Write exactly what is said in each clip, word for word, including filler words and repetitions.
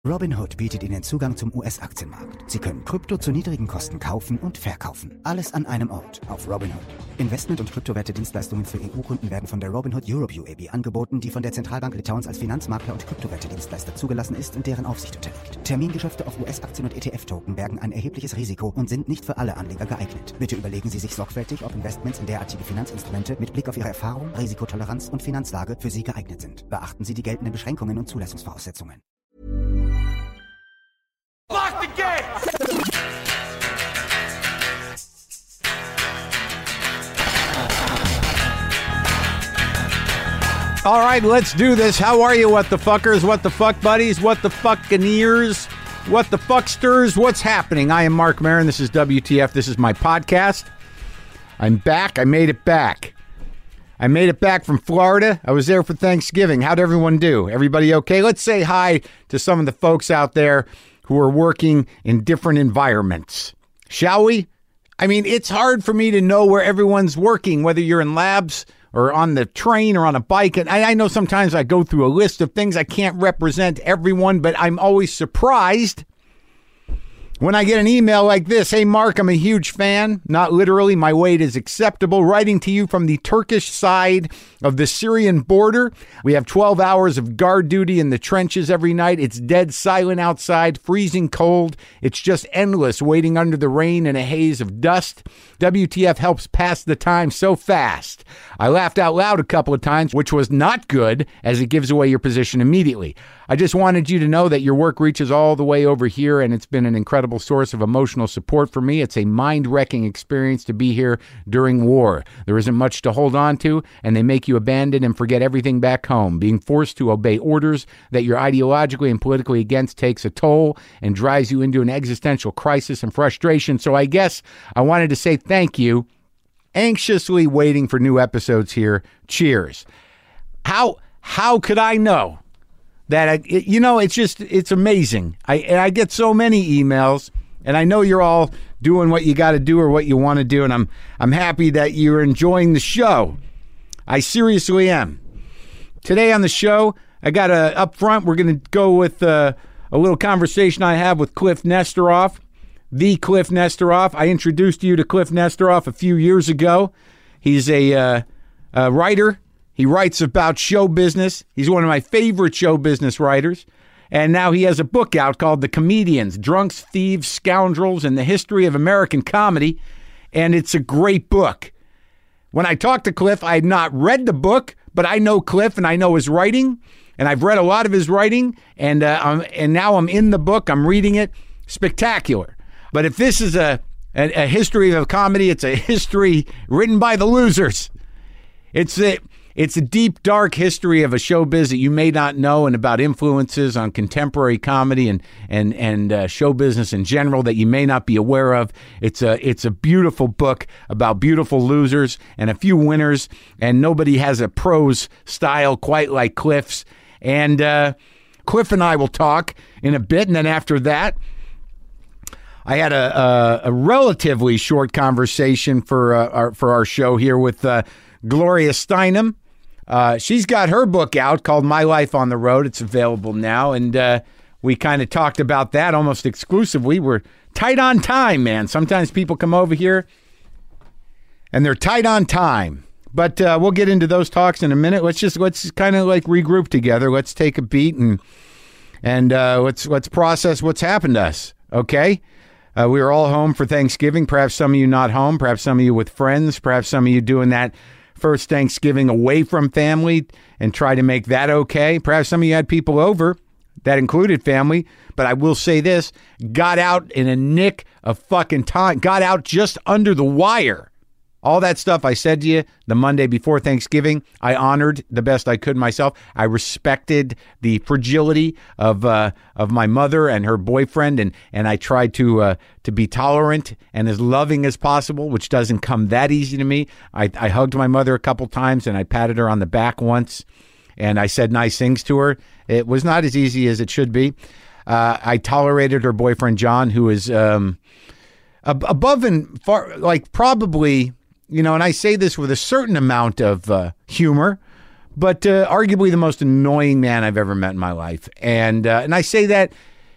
Robinhood bietet Ihnen Zugang zum U S-Aktienmarkt. Sie können Krypto zu niedrigen Kosten kaufen und verkaufen. Alles an einem Ort auf Robinhood. Investment- und Kryptowerte-Dienstleistungen für E U-Kunden werden von der Robinhood Europe U A B angeboten, die von der Zentralbank Litauens als Finanzmakler und Kryptowerte-Dienstleister zugelassen ist und deren Aufsicht unterliegt. Termingeschäfte auf U S-Aktien und E T F-Token bergen ein erhebliches Risiko und sind nicht für alle Anleger geeignet. Bitte überlegen Sie sich sorgfältig, ob Investments in derartige Finanzinstrumente mit Blick auf Ihre Erfahrung, Risikotoleranz und Finanzlage für Sie geeignet sind. Beachten Sie die geltenden Beschränkungen und Zulassungsvoraussetzungen. Lock the gate! All right, let's do this. How are you, what the fuckers, what the fuck buddies, what the fuckineers, what the fucksters, what's happening? I am Mark Maron. This is W T F. This is my podcast. I'm back. I made it back. I made it back from Florida. I was there for Thanksgiving. How'd everyone do? Everybody okay? Let's say hi to some of the folks out there who are working in different environments. Shall we? I mean, it's hard for me to know where everyone's working, whether you're in labs or on the train or on a bike. And I, I know sometimes I go through a list of things. I can't represent everyone, but I'm always surprised when I get an email like this. Hey, Mark, I'm a huge fan. Not literally. My weight is acceptable. Writing to you from the Turkish side of the Syrian border. We have twelve hours of guard duty in the trenches every night. It's dead silent outside, freezing cold. It's just endless waiting under the rain in a haze of dust. W T F helps pass the time so fast. I laughed out loud a couple of times, which was not good, as it gives away your position immediately. I just wanted you to know that your work reaches all the way over here, and it's been an incredible source of emotional support for me. It's a mind-wrecking experience to be here during war. There isn't much to hold on to, and they make you abandon and forget everything back home. Being forced to obey orders that you're ideologically and politically against takes a toll and drives you into an existential crisis and frustration. So I guess I wanted to say thank you. Anxiously waiting for new episodes here. Cheers. How how could I know that, I, it, you know, it's just, it's amazing. I, and I get so many emails, and I know you're all doing what you got to do or what you want to do, and I'm I'm happy that you're enjoying the show. I seriously am. Today on the show, I got a, up front, we're going to go with uh, a little conversation I have with Cliff Nesteroff, the Cliff Nesteroff. I introduced you to Cliff Nesteroff a few years ago. He's a, uh, a writer. He writes about show business. He's one of my favorite show business writers. And now he has a book out called The Comedians, Drunks, Thieves, Scoundrels, and the History of American Comedy. And it's a great book. When I talked to Cliff, I had not read the book, but I know Cliff and I know his writing. And I've read a lot of his writing. And, uh, I'm, and now I'm in the book. I'm reading it. Spectacular. But if this is a, a, a history of comedy, it's a history written by the losers. It's a... It's a deep, dark history of a showbiz that you may not know, and about influences on contemporary comedy and and and uh, show business in general that you may not be aware of. It's a it's a beautiful book about beautiful losers and a few winners, and nobody has a prose style quite like Cliff's. And uh, Cliff and I will talk in a bit, and then after that, I had a a, a relatively short conversation for uh, our for our show here with uh, Gloria Steinem. Uh, she's got her book out called My Life on the Road. It's available now, and uh, we kind of talked about that almost exclusively. We're tight on time, man. Sometimes people come over here, and they're tight on time. But uh, we'll get into those talks in a minute. Let's just let's kind of like regroup together. Let's take a beat and and uh, let's let's process what's happened to us. Okay, uh, we were all home for Thanksgiving. Perhaps some of you not home. Perhaps some of you with friends. Perhaps some of you doing that first Thanksgiving away from family and try to make that okay. Perhaps some of you had people over that included family, but I will say this, got out in a nick of fucking time, got out just under the wire. All that stuff I said to you the Monday before Thanksgiving, I honored the best I could myself. I respected the fragility of uh, of my mother and her boyfriend, and and I tried to uh, to be tolerant and as loving as possible, which doesn't come that easy to me. I, I hugged my mother a couple times, and I patted her on the back once, and I said nice things to her. It was not as easy as it should be. Uh, I tolerated her boyfriend, John, who is um, ab- above and far, like probably... You know, and I say this with a certain amount of uh, humor, but uh, arguably the most annoying man I've ever met in my life. And uh, and I say that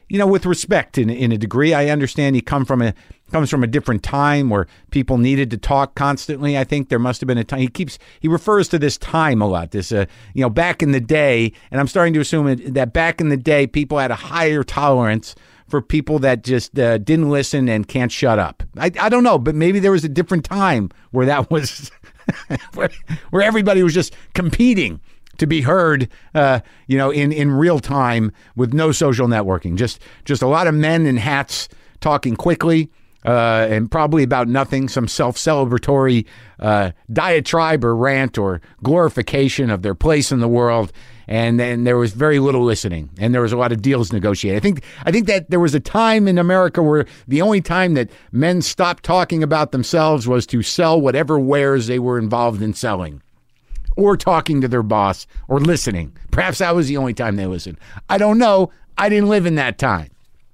you know, with respect in in a degree. I understand he come from a comes from a different time where people needed to talk constantly. I think there must have been a time. He keeps he refers to this time a lot. This, uh, you know, back in the day, and I'm starting to assume that back in the day, people had a higher tolerance for people that just uh, didn't listen and can't shut up. I I don't know, but maybe there was a different time where that was where, where everybody was just competing to be heard, uh, you know, in, in real time with no social networking. Just just a lot of men in hats talking quickly uh, and probably about nothing, some self-celebratory uh, diatribe or rant or glorification of their place in the world. And then there was very little listening, and there was a lot of deals negotiated. I think I think that there was a time in America where the only time that men stopped talking about themselves was to sell whatever wares they were involved in selling, or talking to their boss, or listening. Perhaps that was the only time they listened. I don't know. I didn't live in that time.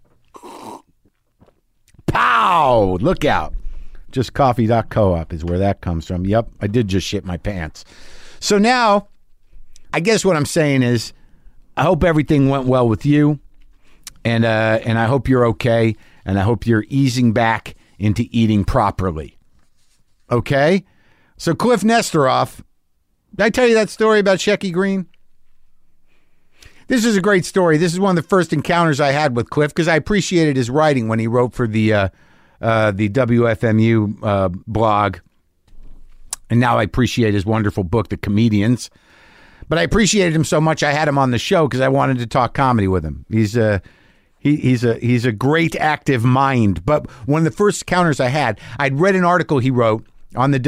Pow! Look out. Just coffee dot co-op is where that comes from. Yep, I did just shit my pants. So now, I guess what I'm saying is, I hope everything went well with you, and uh, and I hope you're okay, and I hope you're easing back into eating properly. Okay? So Cliff Nesteroff, did I tell you that story about Shecky Greene? This is a great story. This is one of the first encounters I had with Cliff because I appreciated his writing when he wrote for the uh, uh, the W F M U uh, blog. And now I appreciate his wonderful book, The Comedians. But I appreciated him so much I had him on the show because I wanted to talk comedy with him. He's a, he, he's a, he's a great active mind. But one of the first encounters I had, I'd read an article he wrote on the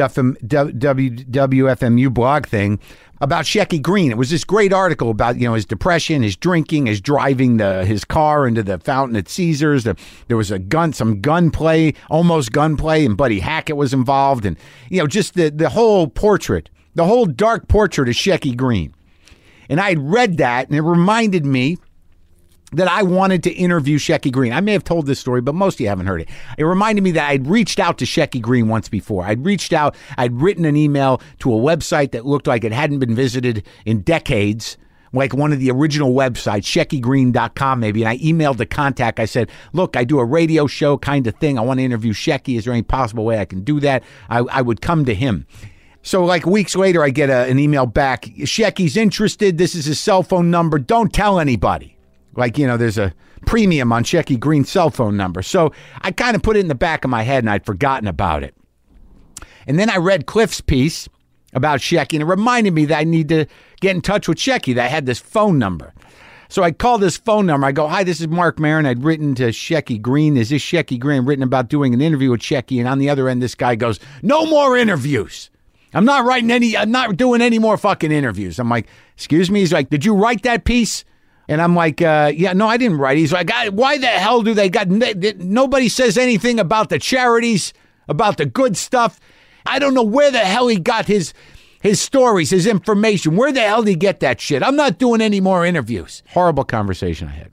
W F M U blog thing about Shecky Greene. It was this great article about, you know, his depression, his drinking, his driving the his car into the fountain at Caesars. The, there was a gun, some gunplay, almost gunplay, and Buddy Hackett was involved. And, you know, just the, the whole portrait, the whole dark portrait of Shecky Greene. And I had read that, and it reminded me that I wanted to interview Shecky Greene. I may have told this story, but most of you haven't heard it. It reminded me that I'd reached out to Shecky Greene once before. I'd reached out, I'd written an email to a website that looked like it hadn't been visited in decades, like one of the original websites, shecky greene dot com maybe, and I emailed the contact. I said, look, I do a radio show kind of thing. I want to interview Shecky. Is there any possible way I can do that? I, I would come to him. So like weeks later, I get a, an email back. Shecky's interested. This is his cell phone number. Don't tell anybody. Like, you know, there's a premium on Shecky Greene's cell phone number. So I kind of put it in the back of my head and I'd forgotten about it. And then I read Cliff's piece about Shecky and it reminded me that I need to get in touch with Shecky, that I had this phone number. So I called this phone number. I go, hi, this is Mark Maron. I'd written to Shecky Greene. Is this Shecky Greene? Written about doing an interview with Shecky. And on the other end, this guy goes, no more interviews. I'm not writing any, I'm not doing any more fucking interviews. I'm like, excuse me? He's like, did you write that piece? And I'm like, uh, yeah, no, I didn't write it. He's like, why the hell do they got, nobody says anything about the charities, about the good stuff. I don't know where the hell he got his, his stories, his information. Where the hell did he get that shit? I'm not doing any more interviews. Horrible conversation I had.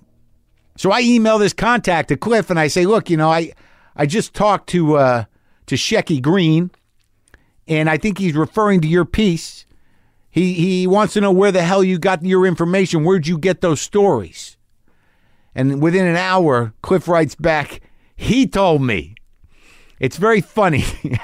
So I email this contact to Cliff and I say, look, you know, I, I just talked to, uh, to Shecky Greene and I think he's referring to your piece. He he wants to know where the hell you got your information. Where'd you get those stories? And within an hour, Cliff writes back, he told me. It's very funny.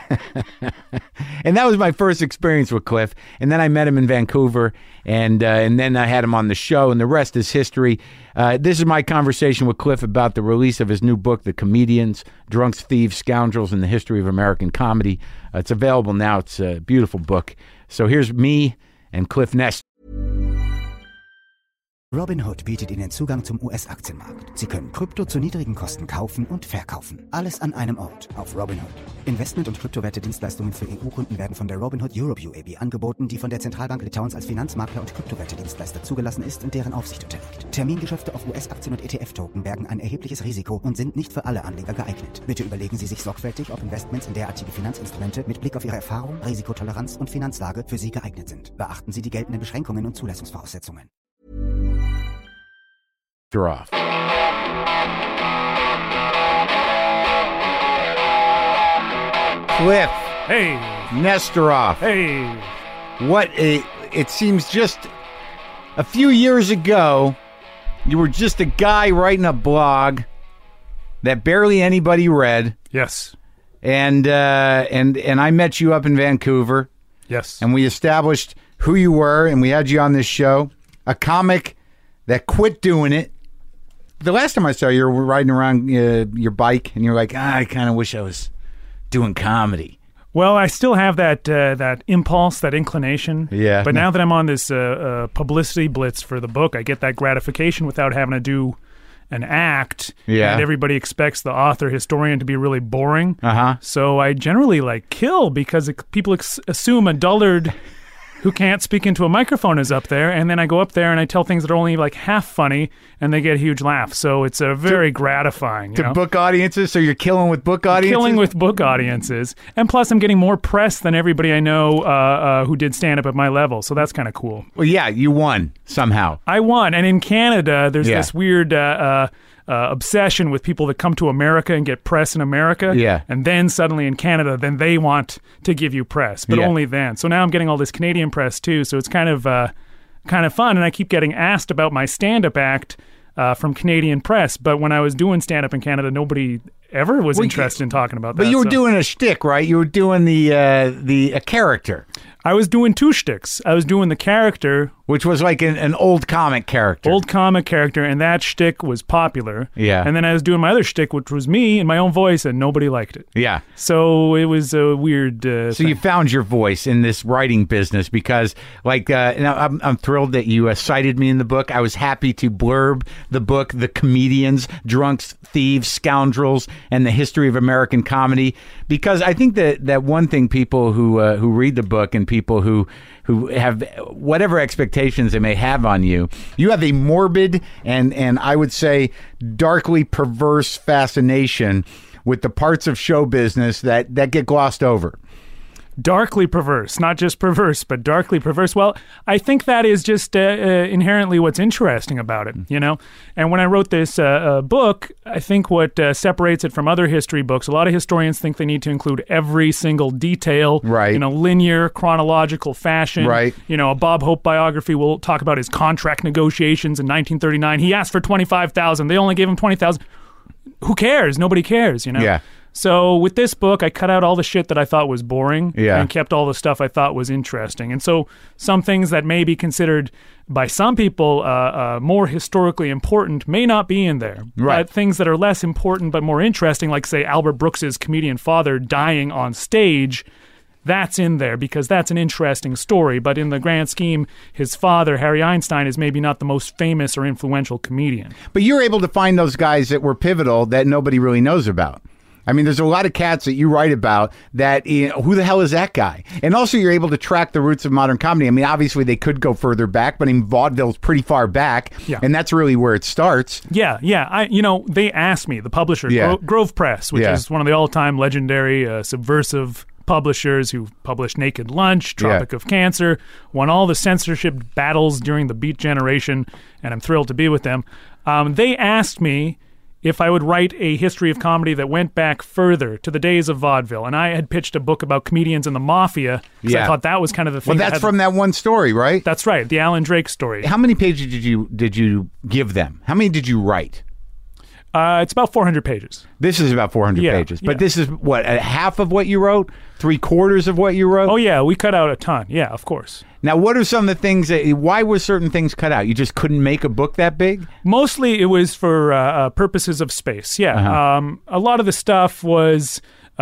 And that was my first experience with Cliff. And then I met him in Vancouver, and uh, and then I had him on the show, and the rest is history. Uh, this is my conversation with Cliff about the release of his new book, The Comedians, Drunks, Thieves, Scoundrels, and the History of American Comedy. Uh, it's available now. It's a beautiful book. So here's me and Cliff Nest. Robinhood bietet Ihnen Zugang zum U S-Aktienmarkt. Sie können Krypto zu niedrigen Kosten kaufen und verkaufen. Alles an einem Ort auf Robinhood. Investment- und Kryptowerte-Dienstleistungen für E U-Kunden werden von der Robinhood Europe U A B angeboten, die von der Zentralbank Litauens als Finanzmakler und Kryptowerte-Dienstleister zugelassen ist und deren Aufsicht unterliegt. Termingeschäfte auf U S-Aktien und E T F-Token bergen ein erhebliches Risiko und sind nicht für alle Anleger geeignet. Bitte überlegen Sie sich sorgfältig, ob Investments in derartige Finanzinstrumente mit Blick auf Ihre Erfahrung, Risikotoleranz und Finanzlage für Sie geeignet sind. Beachten Sie die geltenden Beschränkungen und Zulassungsvoraussetzungen. Off. Cliff. Hey. Nesteroff. Hey. What a, it seems just a few years ago, You were just a guy writing a blog that barely anybody read. Yes. And uh, and and I met you up in Vancouver. Yes. And we established who you were, and we had you on this show. A comic that quit doing it. The last time I saw you, you were riding around uh, your bike, and you're like, ah, I kind of wish I was doing comedy. Well, I still have that uh, that impulse, that inclination. Yeah. But now that I'm on this uh, uh, publicity blitz for the book, I get that gratification without having to do an act. Yeah. And everybody expects the author historian to be really boring. Uh-huh. So I generally like kill because it, people ex- assume a dullard who can't speak into a microphone is up there, and then I go up there and I tell things that are only like half funny, and they get a huge laugh. So it's a very to, gratifying. You to know? book audiences, so you're killing with book audiences? Killing with book audiences. And plus I'm getting more press than everybody I know uh, uh, who did stand-up at my level, so that's kind of cool. Well, yeah, you won somehow. I won, and in Canada, there's yeah. this weird... Uh, uh, Uh, obsession with people that come to America and get press in America. Yeah. And then suddenly in Canada, then they want to give you press, but yeah. only then. So now I'm getting all this Canadian press too. So it's kind of uh, kind of fun. And I keep getting asked about my stand-up act uh, from Canadian press. But when I was doing stand-up in Canada, nobody ever was well, interested in talking about that. But you were so. doing a shtick, right? You were doing the uh, the a character. I was doing two shticks. I was doing the character, which was like an, an old comic character. Old comic character, and that shtick was popular. Yeah. And then I was doing my other shtick, which was me in my own voice, and nobody liked it. Yeah. So it was a weird uh, So thing. you found your voice in this writing business because, like, uh, and I'm, I'm thrilled that you uh, cited me in the book. I was happy to blurb the book, The Comedians, Drunks, Thieves, Scoundrels, and the History of American Comedy, because I think that, that one thing people who uh, who read the book and people who who have whatever expectations they may have on you, you have a morbid and and I would say darkly perverse fascination with the parts of show business that, that get glossed over. Darkly perverse, not just perverse, but darkly perverse. Well, I think that is just uh, uh, inherently what's interesting about it, you know? And when I wrote this uh, uh, book, I think what uh, separates it from other history books, a lot of historians think they need to include every single detail right. in a linear, chronological fashion. Right. You know, a Bob Hope biography will talk about his contract negotiations in nineteen thirty-nine. He asked for twenty-five thousand dollars. They only gave him twenty thousand dollars. Who cares? Nobody cares, you know? Yeah. So with this book, I cut out all the shit that I thought was boring yeah. and kept all the stuff I thought was interesting. And so some things that may be considered by some people uh, uh, more historically important may not be in there. Right. But things that are less important but more interesting, like, say, Albert Brooks's comedian father dying on stage, that's in there because that's an interesting story. But in the grand scheme, his father, Harry Einstein, is maybe not the most famous or influential comedian. But you're able to find those guys that were pivotal that nobody really knows about. I mean, there's a lot of cats that you write about that, you know, who the hell is that guy? And also you're able to track the roots of modern comedy. I mean, obviously they could go further back, but I mean, vaudeville's pretty far back. Yeah. And that's really where it starts. Yeah, yeah. I, you know, they asked me, the publisher, yeah. Gro- Grove Press, which yeah. is one of the all-time legendary uh, subversive publishers who published Naked Lunch, Tropic yeah. of Cancer, won all the censorship battles during the Beat Generation, and I'm thrilled to be with them. Um, they asked me if I would write a history of comedy that went back further to the days of vaudeville. And I had pitched a book about comedians in the mafia because yeah. I thought that was kind of the thing. Well, that that's had, from that one story, right? That's right, the Alan Drake story. How many pages did you did you give them? How many did you write? Uh, it's about four hundred pages. This is about four hundred yeah, pages. But yeah. this is, what, a half of what you wrote? Three quarters of what you wrote? Oh, yeah, we cut out a ton. Yeah, of course. Now, what are some of the things that, why were certain things cut out? You just couldn't make a book that big? Mostly it was for uh, uh, purposes of space, yeah. Uh-huh. Um, a lot of the stuff was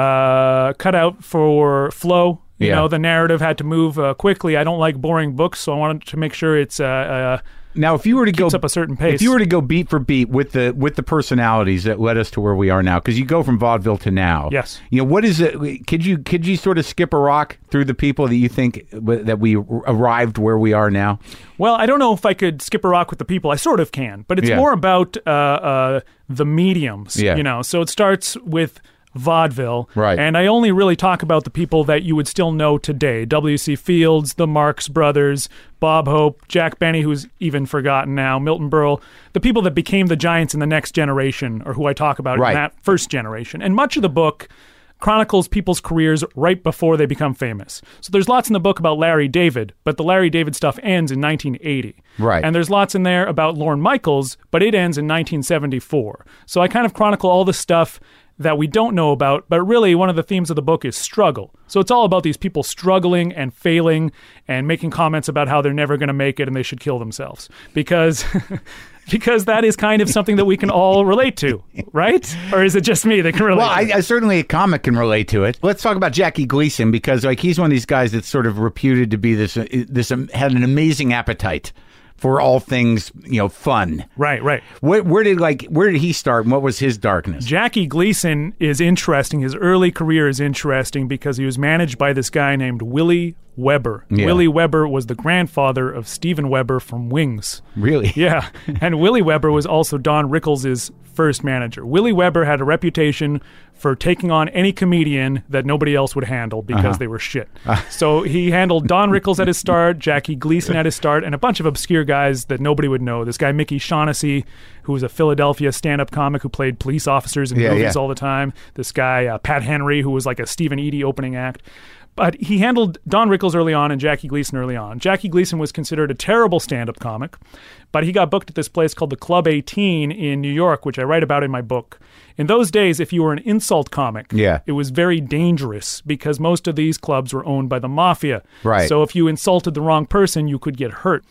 uh, cut out for flow. You yeah. know, the narrative had to move uh, quickly. I don't like boring books, so I wanted to make sure it's... Uh, uh, Now, if you were to keeps go up a certain pace. If you were to go beat for beat with the with the personalities that led us to where we are now, because you go from vaudeville to now. Yes. You know, what is it? Could you could you sort of skip a rock through the people that you think that we arrived where we are now? Well, I don't know if I could skip a rock with the people. I sort of can, but it's yeah. more about uh, uh, the mediums. Yeah. You know, so it starts with vaudeville. Right. And I only really talk about the people that you would still know today. W C Fields, the Marx Brothers, Bob Hope, Jack Benny, who's even forgotten now, Milton Berle, the people that became the giants in the next generation, or who I talk about right. in that first generation. And much of the book chronicles people's careers right before they become famous. So there's lots in the book about Larry David, but the Larry David stuff ends in nineteen eighty. Right. And there's lots in there about Lorne Michaels, but it ends in nineteen seventy-four. So I kind of chronicle all the stuff that we don't know about, but really one of the themes of the book is struggle. So it's all about these people struggling and failing and making comments about how they're never going to make it and they should kill themselves. Because because that is kind of something that we can all relate to, right? Or is it just me that can relate Well, to I, it? I certainly a comic can relate to it. Let's talk about Jackie Gleason, because like he's one of these guys that's sort of reputed to be this, uh, this um, had an amazing appetite for all things, you know, fun. Right, right. Where, where did like where did he start and what was his darkness? Jackie Gleason is interesting. His early career is interesting because he was managed by this guy named Willie Weber. Yeah. Willie Weber was the grandfather of Steven Weber from Wings. Really? Yeah. And Willie Weber was also Don Rickles' first manager. Willie Weber had a reputation for taking on any comedian that nobody else would handle because Uh-huh. they were shit. So he handled Don Rickles at his start, Jackie Gleason at his start, and a bunch of obscure guys that nobody would know. This guy Mickey Shaughnessy, who was a Philadelphia stand-up comic who played police officers in Yeah, movies yeah. all the time. This guy uh, Pat Henry, who was like a Stephen Eady opening act. But he handled Don Rickles early on and Jackie Gleason early on. Jackie Gleason was considered a terrible stand-up comic, but he got booked at this place called the Club eighteen in New York, which I write about in my book. In those days, if you were an insult comic, Yeah. it was very dangerous because most of these clubs were owned by the mafia. Right. So if you insulted the wrong person, you could get hurt.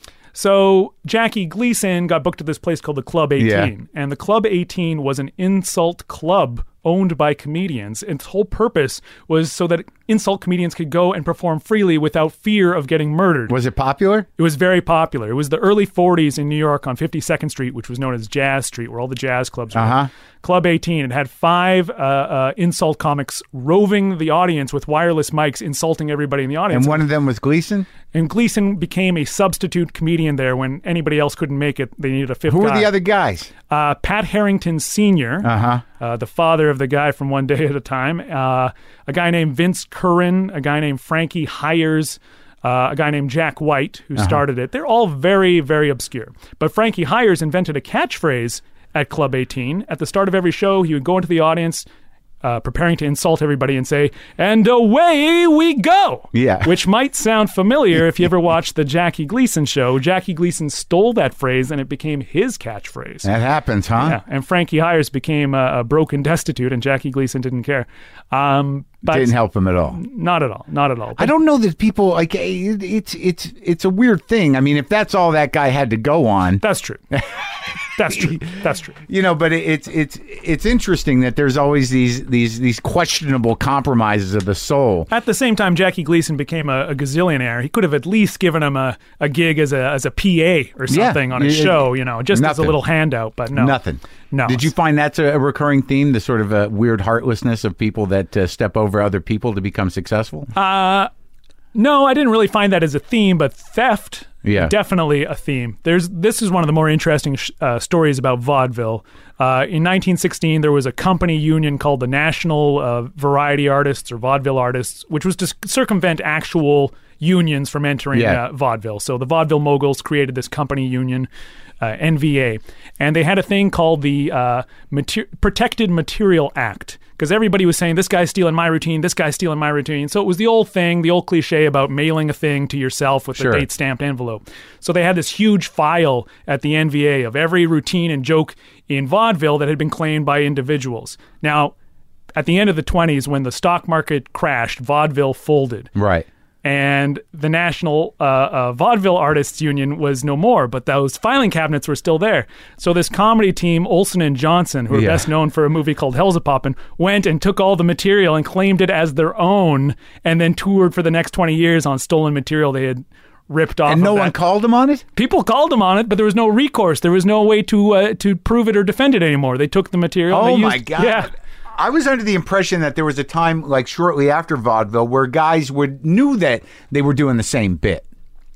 So Jackie Gleason got booked at this place called the Club eighteen. Yeah. And the Club eighteen was an insult club owned by comedians. And its whole purpose was so that insult comedians could go and perform freely without fear of getting murdered. Was it popular? It was very popular. It was the early forties in New York on fifty-second Street, which was known as Jazz Street, where all the jazz clubs were. Uh-huh. Club eighteen. It had five uh, uh, insult comics roving the audience with wireless mics, insulting everybody in the audience. And one of them was Gleason? And Gleason became a substitute comedian there when anybody else couldn't make it. They needed a fifth Who guy. were the other guys? Uh, Pat Harrington Senior, Uh-huh. uh, the father of the guy from One Day at a Time, uh, a guy named Vince Curran, a guy named Frankie Hires, uh, a guy named Jack White, who started it. They're all very, very obscure. But Frankie Hires invented a catchphrase at Club eighteen. At the start of every show, he would go into the audience uh, preparing to insult everybody and say, "And away we go!" Yeah. Which might sound familiar if you ever watched the Jackie Gleason show. Jackie Gleason stole that phrase and it became his catchphrase. That happens, huh? Yeah, and Frankie Hires became a, a broken destitute, and Jackie Gleason didn't care. Um, but Didn't help him at all. Not at all. Not at all. I don't know that people like it, it's it's it's a weird thing. I mean, if that's all that guy had to go on, That's true. That's true. That's true. you know. But it, it's it's it's interesting that there's always these these these questionable compromises of the soul. At the same time, Jackie Gleason became a, a gazillionaire. He could have at least given him a, a gig as a as a P A or Yeah. something on his Yeah. show, you know, just as a Nothing. little handout. But no, Nothing. No. Did you find that's a, a recurring theme? The sort of a weird heartlessness of people that uh, step over other people to become successful. Uh, no, I didn't really find that as a theme, but theft, Yeah. definitely a theme. There's this is one of the more interesting sh- uh, stories about vaudeville. Uh, in nineteen sixteen, there was a company union called the National uh, Variety Artists or Vaudeville Artists, which was to c- circumvent actual unions from entering Yeah. uh, vaudeville. So the vaudeville moguls created this company union, uh, N V A, and they had a thing called the uh, Mater- Protected Material Act. Because everybody was saying, this guy's stealing my routine, this guy's stealing my routine. So it was the old thing, the old cliche about mailing a thing to yourself with Sure. a date-stamped envelope. So they had this huge file at the N V A of every routine and joke in vaudeville that had been claimed by individuals. Now, at the end of the twenties, when the stock market crashed, vaudeville folded. Right. And the National uh, uh, Vaudeville Artists Union was no more, but those filing cabinets were still there. So this comedy team, Olson and Johnson, who are Yeah. best known for a movie called Hell's a Poppin', went and took all the material and claimed it as their own, and then toured for the next twenty years on stolen material they had ripped off. And of no that. one called him on it? People called them on it, but there was no recourse. There was no way to uh, to prove it or defend it anymore. They took the material. and Oh they my used, God. Yeah. I was under the impression that there was a time, like shortly after vaudeville, where guys would knew that they were doing the same bit.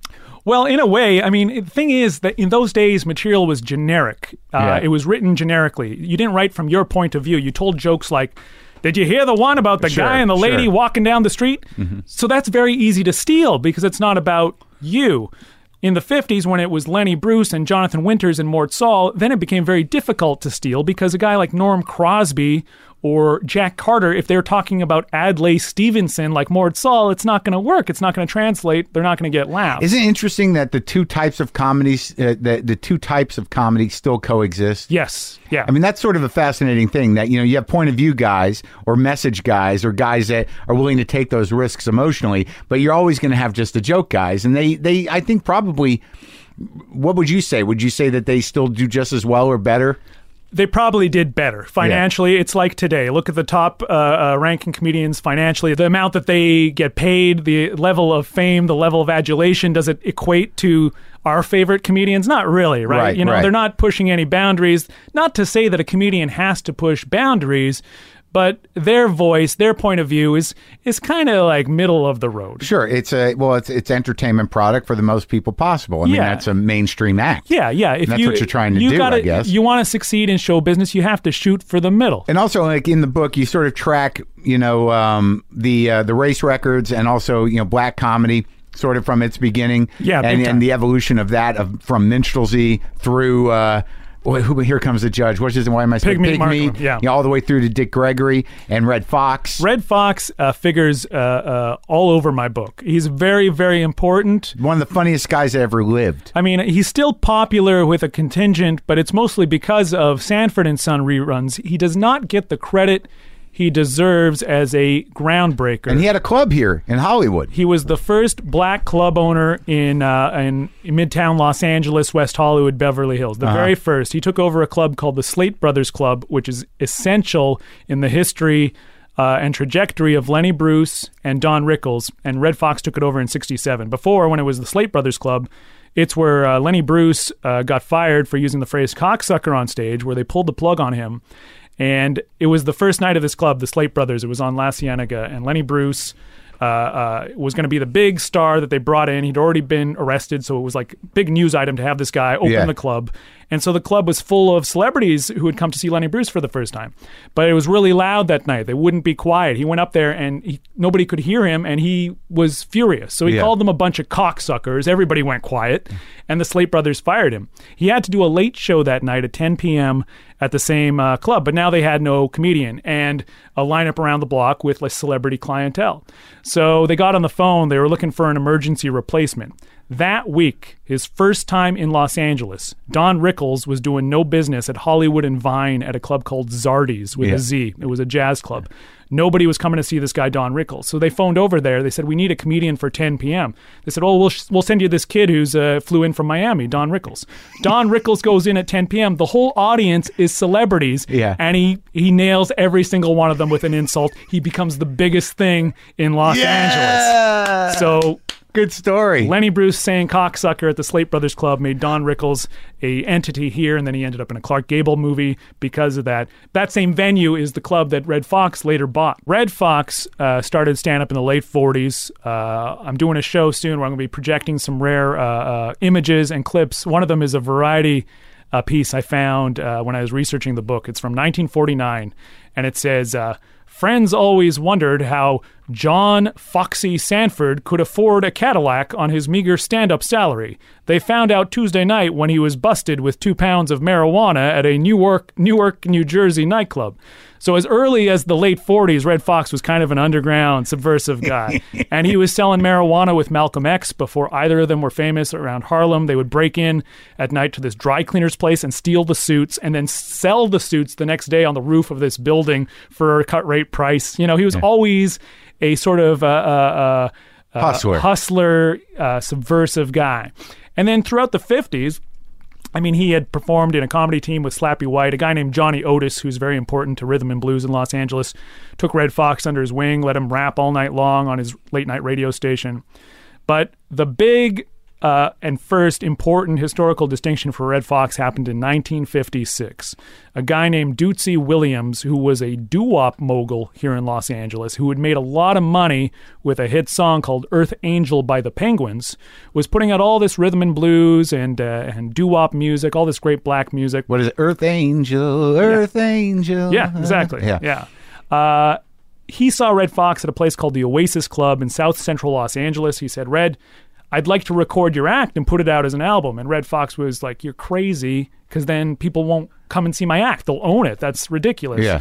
Well, in a way, I mean, the thing is that in those days, material was generic. Uh, Yeah. It was written generically. You didn't write from your point of view. You told jokes like, did you hear the one about the Sure, guy and the lady sure. walking down the street? So that's very easy to steal because it's not about you. In the fifties, when it was Lenny Bruce and Jonathan Winters and Mort Saul, then it became very difficult to steal because a guy like Norm Crosby or Jack Carter, if they're talking about Adlai Stevenson like Mort Saul, it's not going to work. It's not going to translate. They're not going to get laughs. Isn't it interesting that the two types of comedies, uh, the, the two types of comedy still coexist? Yes. Yeah. I mean, that's sort of a fascinating thing that, you know, you have point of view guys or message guys or guys that are willing to take those risks emotionally, but you're always going to have just the joke guys. And they, they, I think probably, what would you say? Would you say that they still do just as well or better? They probably did better financially. Yeah. It's like today. Look at the top uh, uh, ranking comedians financially. The amount that they get paid, the level of fame, the level of adulation, does it equate to our favorite comedians? Not really, right? Right, you know, right. They're not pushing any boundaries. Not to say that a comedian has to push boundaries, but their voice, their point of view is is kind of like middle of the road. Sure, it's a well, it's it's entertainment product for the most people possible. I mean, Yeah. that's a mainstream act. Yeah, yeah. If And that's you, what you're trying to you do, gotta, I guess. You want to succeed in show business, you have to shoot for the middle. And also, like in the book, you sort of track, you know, um, the uh, the race records and also, you know, black comedy, sort of from its beginning. Yeah, big and, time. and the evolution of that, of from minstrelsy through. Uh, Boy, who, here comes the judge. What's his? Why am I saying Pigmeat Pigmeat? Markham, yeah. You know, all the way through to Dick Gregory and Red Fox. Red Fox uh, figures uh, uh, all over my book. He's very, very important. One of the funniest guys that ever lived. I mean, he's still popular with a contingent, but it's mostly because of Sanford and Son reruns. He does not get the credit he deserves as a groundbreaker. And he had a club here in Hollywood. He was the first black club owner in uh, in Midtown Los Angeles, West Hollywood, Beverly Hills. The Uh-huh. very first. He took over a club called the Slate Brothers Club, which is essential in the history uh, and trajectory of Lenny Bruce and Don Rickles. And Red Fox took it over in sixty-seven. Before, when it was the Slate Brothers Club, it's where uh, Lenny Bruce uh, got fired for using the phrase cocksucker on stage, where they pulled the plug on him. And it was the first night of this club, the Slate Brothers. It was on La Cienega, and Lenny Bruce uh, uh, was going to be the big star that they brought in. He'd already been arrested, so it was like a big news item to have this guy open Yeah. the club. And so the club was full of celebrities who had come to see Lenny Bruce for the first time. But it was really loud that night. They wouldn't be quiet. He went up there, and he, nobody could hear him, and he was furious. So he Yeah. called them a bunch of cocksuckers. Everybody went quiet, and the Slate Brothers fired him. He had to do a late show that night at ten p.m. at the same uh, club, but now they had no comedian and a lineup around the block with like celebrity clientele. So they got on the phone. They were looking for an emergency replacement. That week, his first time in Los Angeles, Don Rickles was doing no business at Hollywood and Vine at a club called Zardy's with Yeah. a Z. It was a jazz club. Nobody was coming to see this guy, Don Rickles. So they phoned over there. They said, we need a comedian for ten p.m. They said, oh, we'll, sh- we'll send you this kid who's uh, flew in from Miami, Don Rickles. Don Rickles goes in at ten p.m. The whole audience is celebrities, Yeah. and he, he nails every single one of them with an insult. He becomes the biggest thing in Los Angeles. So Good story. Lenny Bruce saying cocksucker at the Slate Brothers Club made Don Rickles a entity here, and then he ended up in a Clark Gable movie because of that. That same venue is the club that Red Fox later bought. Red Fox uh, started stand-up in the late forties. Uh, I'm doing a show soon where I'm going to be projecting some rare uh, uh, images and clips. One of them is a variety uh, piece I found uh, when I was researching the book. It's from nineteen forty-nine, and it says... Uh, Friends always wondered how John Foxy Sanford could afford a Cadillac on his meager stand-up salary. They found out Tuesday night when he was busted with two pounds of marijuana at a Newark, Newark, New Jersey nightclub. So as early as the late forties, Red Fox was kind of an underground, subversive guy. And he was selling marijuana with Malcolm X before either of them were famous around Harlem. They would break in at night to this dry cleaner's place and steal the suits and then sell the suits the next day on the roof of this building for a cut rate price. You know, he was always a sort of uh, uh, uh, Hustler. hustler, uh, subversive guy. And then throughout the fifties, I mean, he had performed in a comedy team with Slappy White. A guy named Johnny Otis, who's very important to rhythm and blues in Los Angeles, took Red Fox under his wing, let him rap all night long on his late-night radio station. But the big uh, and first important historical distinction for Red Fox happened in nineteen fifty-six. A guy named Dootsy Williams, who was a doo-wop mogul here in Los Angeles, who had made a lot of money with a hit song called Earth Angel by the Penguins, was putting out all this rhythm and blues and uh, and doo-wop music, all this great black music. What is it? Earth Angel, Earth Angel. Yeah, exactly. Yeah. Yeah. Uh, he saw Red Fox at a place called the Oasis Club in South Central Los Angeles. He said, Red, I'd like to record your act and put it out as an album. And Red Fox was like, you're crazy, because then people won't come and see my act. They'll own it. That's ridiculous. Yeah.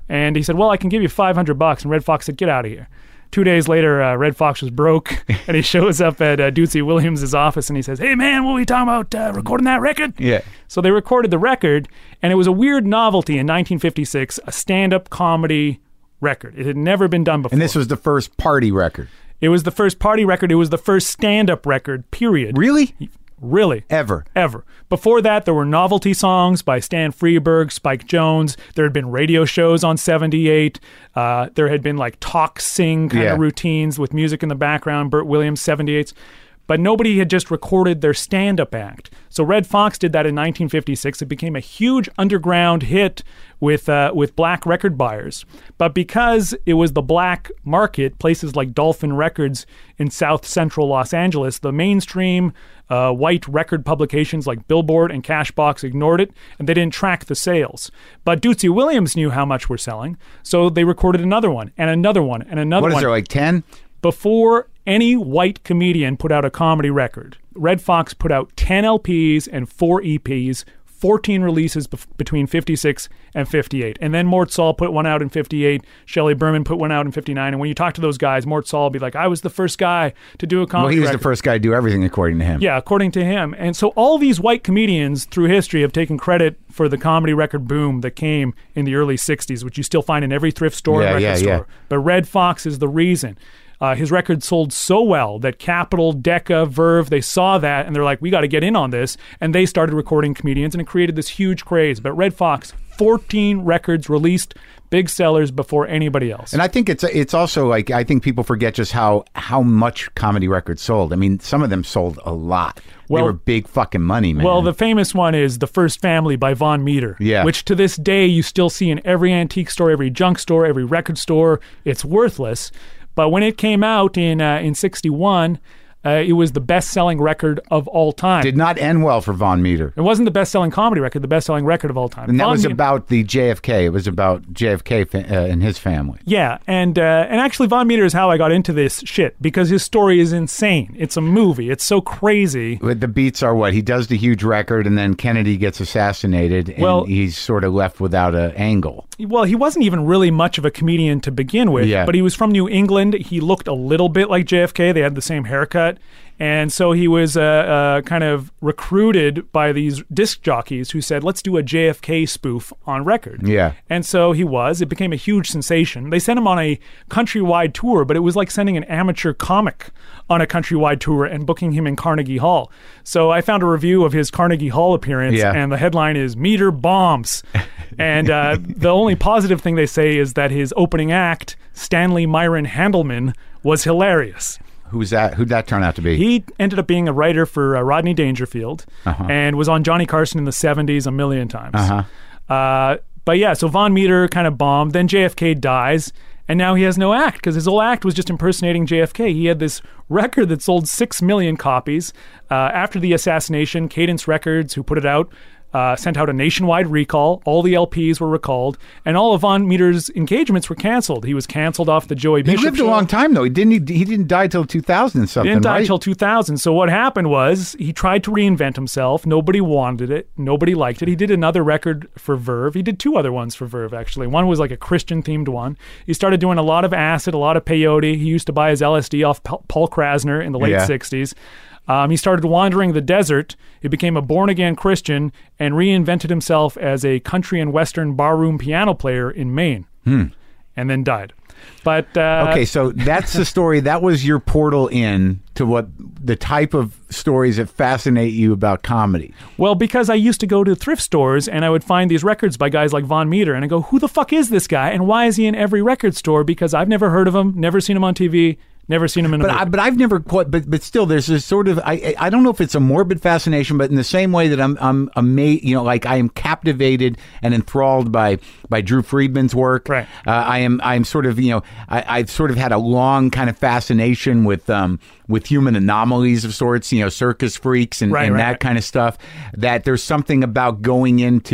And he said, well, I can give you five hundred bucks. And Red Fox said, get out of here. Two days later, uh, Red Fox was broke, and he shows up at uh, Dootsy Williams' office, and he says, hey, man, what were we talking about, uh, recording that record? Yeah. So they recorded the record, and it was a weird novelty in nineteen fifty-six, a stand-up comedy record. It had never been done before. And this was the first party record. It was the first party record. It was the first stand-up record, period. Really? Really. Ever. Ever. Before that, there were novelty songs by Stan Freberg, Spike Jones. There had been radio shows on seventy-eight. Uh, there had been like talk sing kind Yeah. of routines with music in the background, Burt Williams, seventy-eights. But nobody had just recorded their stand-up act. So Red Fox did that in nineteen fifty-six. It became a huge underground hit with uh, with black record buyers. But because it was the black market, places like Dolphin Records in South Central Los Angeles, the mainstream uh, white record publications like Billboard and Cashbox ignored it, and they didn't track the sales. But Dootsy Williams knew how much we're selling, so they recorded another one, and another one, and another What one. is there, like ten? Before any white comedian put out a comedy record, Red Fox put out ten L Ps and four E Ps, fourteen releases bef- between fifty-six and fifty-eight. And then Mort Sahl put one out in fifty-eight. Shelley Berman put one out in fifty-nine. And when you talk to those guys, Mort Sahl will be like, I was the first guy to do a comedy Well, he was record. the first guy to do everything, according to him. Yeah, according to him. And so all these white comedians through history have taken credit for the comedy record boom that came in the early sixties, which you still find in every thrift store Yeah, and record yeah, store. yeah. But Red Fox is the reason. Uh, his record sold so well that Capitol, Decca, Verve, they saw that and they're like, we got to get in on this. And they started recording comedians and it created this huge craze. But Red Fox, fourteen records released, big sellers before anybody else. And I think it's it's also like, I think people forget just how how much comedy records sold. I mean, some of them sold a lot. Well- they were big fucking money, man. Well, the famous one is The First Family by Von Meter, Yeah. which to this day you still see in every antique store, every junk store, every record store. It's worthless. But when it came out in uh, in sixty-one, uh, it was the best-selling record of all time. Did not end well for Von Meter. It wasn't the best-selling comedy record, the best-selling record of all time. And that Von was Meter- about the J F K. It was about J F K fa- uh, and his family. Yeah, and uh, and actually Von Meter is how I got into this shit, because his story is insane. It's a movie. It's so crazy. But the beats are what? He does the huge record, and then Kennedy gets assassinated, and Well- he's sort of left without an angle. Well, he wasn't even really much of a comedian to begin with, Yeah. but he was from New England. He looked a little bit like J F K. They had the same haircut. And so he was uh, uh, kind of recruited by these disc jockeys who said, let's do a J F K spoof on record. Yeah. And so he was. It became a huge sensation. They sent him on a countrywide tour, but it was like sending an amateur comic on a countrywide tour and booking him in Carnegie Hall. So I found a review of his Carnegie Hall appearance, Yeah. and the headline is Meter Bombs. And uh, the only positive thing they say is that his opening act, Stanley Myron Handelman, was hilarious. Who's that? Who'd that turn out to be? He ended up being a writer for uh, Rodney Dangerfield Uh-huh. and was on Johnny Carson in the seventies a million times. Uh-huh. Uh, but yeah, so Von Meter kind of bombed. Then J F K dies, and now he has no act because his whole act was just impersonating J F K. He had this record that sold six million copies. Uh, after the assassination, Cadence Records, who put it out, Uh, sent out a nationwide recall. All the L Ps were recalled, and all of Von Meter's engagements were canceled. He was canceled off the Joey He Bishop lived show. a long time, though. He didn't. He didn't die till two thousand something. He didn't die right? until two thousand. So what happened was he tried to reinvent himself. Nobody wanted it. Nobody liked it. He did another record for Verve. He did two other ones for Verve, actually. One was like a Christian-themed one. He started doing a lot of acid, a lot of peyote. He used to buy his L S D off Pa- Paul Krasner in the late Yeah. sixties. Um, he started wandering the desert. He became a born-again Christian and reinvented himself as a country and western barroom piano player in Maine, and then died. But uh, Okay, so that's the story. That was your portal in to what the type of stories that fascinate you about comedy. Well, because I used to go to thrift stores and I would find these records by guys like Von Meter, and I go, who the fuck is this guy, and why is he in every record store? Because I've never heard of him, never seen him on T V, never seen him in a But movie. I, but I've never quite. But but still, there's this sort of. I I I don't know if it's a morbid fascination, but in the same way that I'm I'm amazed, you know, like I am captivated and enthralled by by Drew Friedman's work. Right. Uh, I am I'm sort of you know I, I've sort of had a long kind of fascination with um with human anomalies of sorts, you know, circus freaks and, Right, and right, that right. kind of stuff. That there's something about going into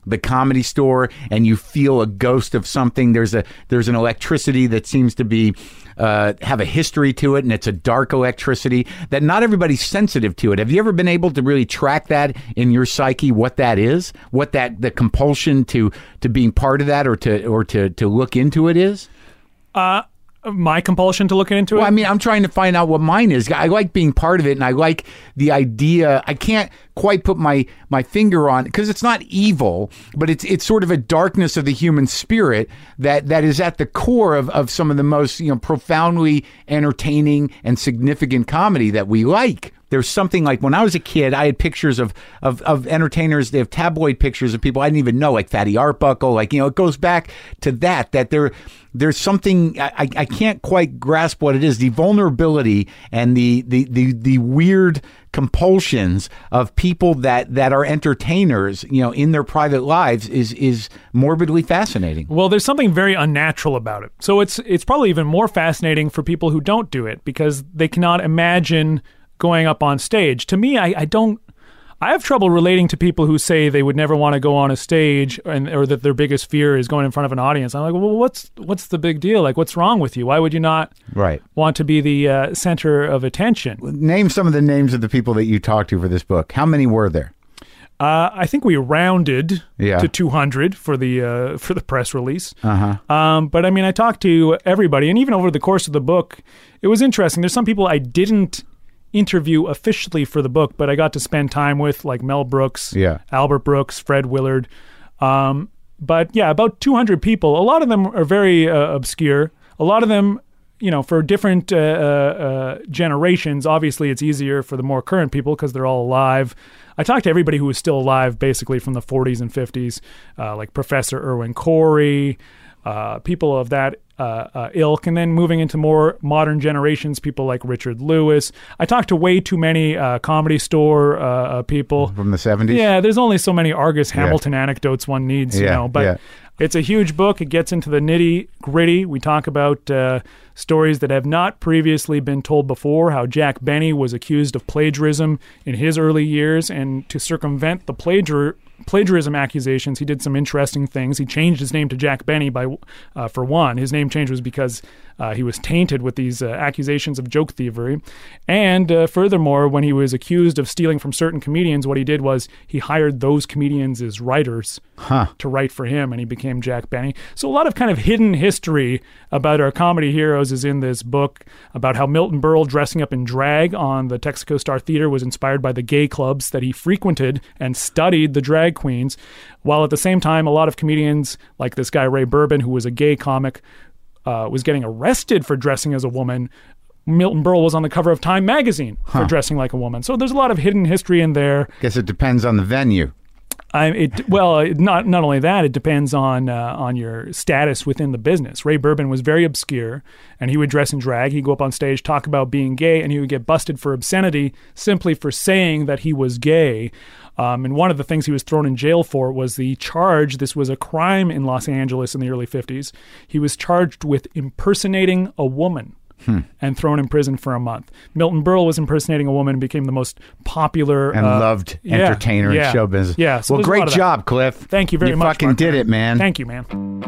the Comedy Store and you feel a ghost of something. There's a there's an electricity that seems to be uh, have a history to it, and it's a dark electricity that not everybody's sensitive to it. Have you ever been able to really track that in your psyche? What that is? What that the compulsion to to being part of that or to or to to look into it is? Uh. My compulsion to look into it? Well, I mean, I'm trying to find out what mine is. I like being part of it, and I like the idea. I can't quite put my, my finger on, because it's not evil, but it's it's sort of a darkness of the human spirit that, that is at the core of, of some of the most, you know, profoundly entertaining and significant comedy that we like. There's something like when I was a kid, I had pictures of, of, of entertainers. They have tabloid pictures of people I didn't even know, like Fatty Arbuckle. Like, you know, it goes back to that, that there, there's something, I, I can't quite grasp what it is. The vulnerability and the, the, the, the weird compulsions of people that, that are entertainers, you know, in their private lives is, is morbidly fascinating. Well, there's something very unnatural about it. So it's, it's probably even more fascinating for people who don't do it because they cannot imagine going up on stage. To me, I, I don't, I have trouble relating to people who say they would never want to go on a stage and or that their biggest fear is going in front of an audience. I'm like, well, what's what's the big deal? Like, what's wrong with you? Why would you not right. want to be the uh, center of attention? Name some of the names of the people that you talked to for this book. How many were there? Uh, I think we rounded yeah. to two hundred for the uh, for the press release. Uh-huh. Um, but I mean, I talked to everybody, and even over the course of the book, it was interesting. There's some people I didn't interview officially for the book, but I got to spend time with, like Mel Brooks, yeah. Albert Brooks, Fred Willard. Um, but yeah, about two hundred people. A lot of them are very uh, obscure. A lot of them, you know, for different uh, uh, generations, obviously it's easier for the more current people because they're all alive. I talked to everybody who was still alive basically from the forties and fifties, uh, like Professor Irwin Corey, uh, people of that Uh, uh, ilk, and then moving into more modern generations, people like Richard Lewis. I talked to way too many uh, Comedy Store uh, uh, people. From the seventies? Yeah, there's only so many Argus Hamilton yeah. anecdotes one needs, yeah, you know, but yeah. it's a huge book. It gets into the nitty gritty. We talk about uh, stories that have not previously been told before, how Jack Benny was accused of plagiarism in his early years, and to circumvent the plagiar plagiarism accusations, he did some interesting things. He changed his name to Jack Benny by, uh, for one. His name change was because uh, he was tainted with these uh, accusations of joke thievery. And uh, furthermore, when he was accused of stealing from certain comedians, what he did was he hired those comedians as writers huh. to write for him, and he became Jack Benny. So a lot of kind of hidden history about our comedy heroes is in this book, about how Milton Berle dressing up in drag on the Texaco Star Theater was inspired by the gay clubs that he frequented and studied the drag queens, while at the same time a lot of comedians like this guy Ray Bourbon, who was a gay comic, uh, was getting arrested for dressing as a woman. Milton Berle was on the cover of Time magazine huh. for dressing like a woman. So there's a lot of hidden history in there. Guess it depends on the venue. I, it, well, it, not not only that, it depends on uh, on your status within the business. Ray Bourbon was very obscure, and he would dress in drag. He'd go up on stage, talk about being gay, and he would get busted for obscenity simply for saying that he was gay. Um, and one of the things he was thrown in jail for was the charge. This was a crime in Los Angeles in the early fifties. He was charged with impersonating a woman. Hmm. And thrown in prison for a month. Milton Berle was impersonating a woman and became the most popular and uh, loved yeah, entertainer yeah, in show business. Yeah, so well, great job, Cliff. Thank you very you much. You fucking Mark, did man. it, man. Thank you, man.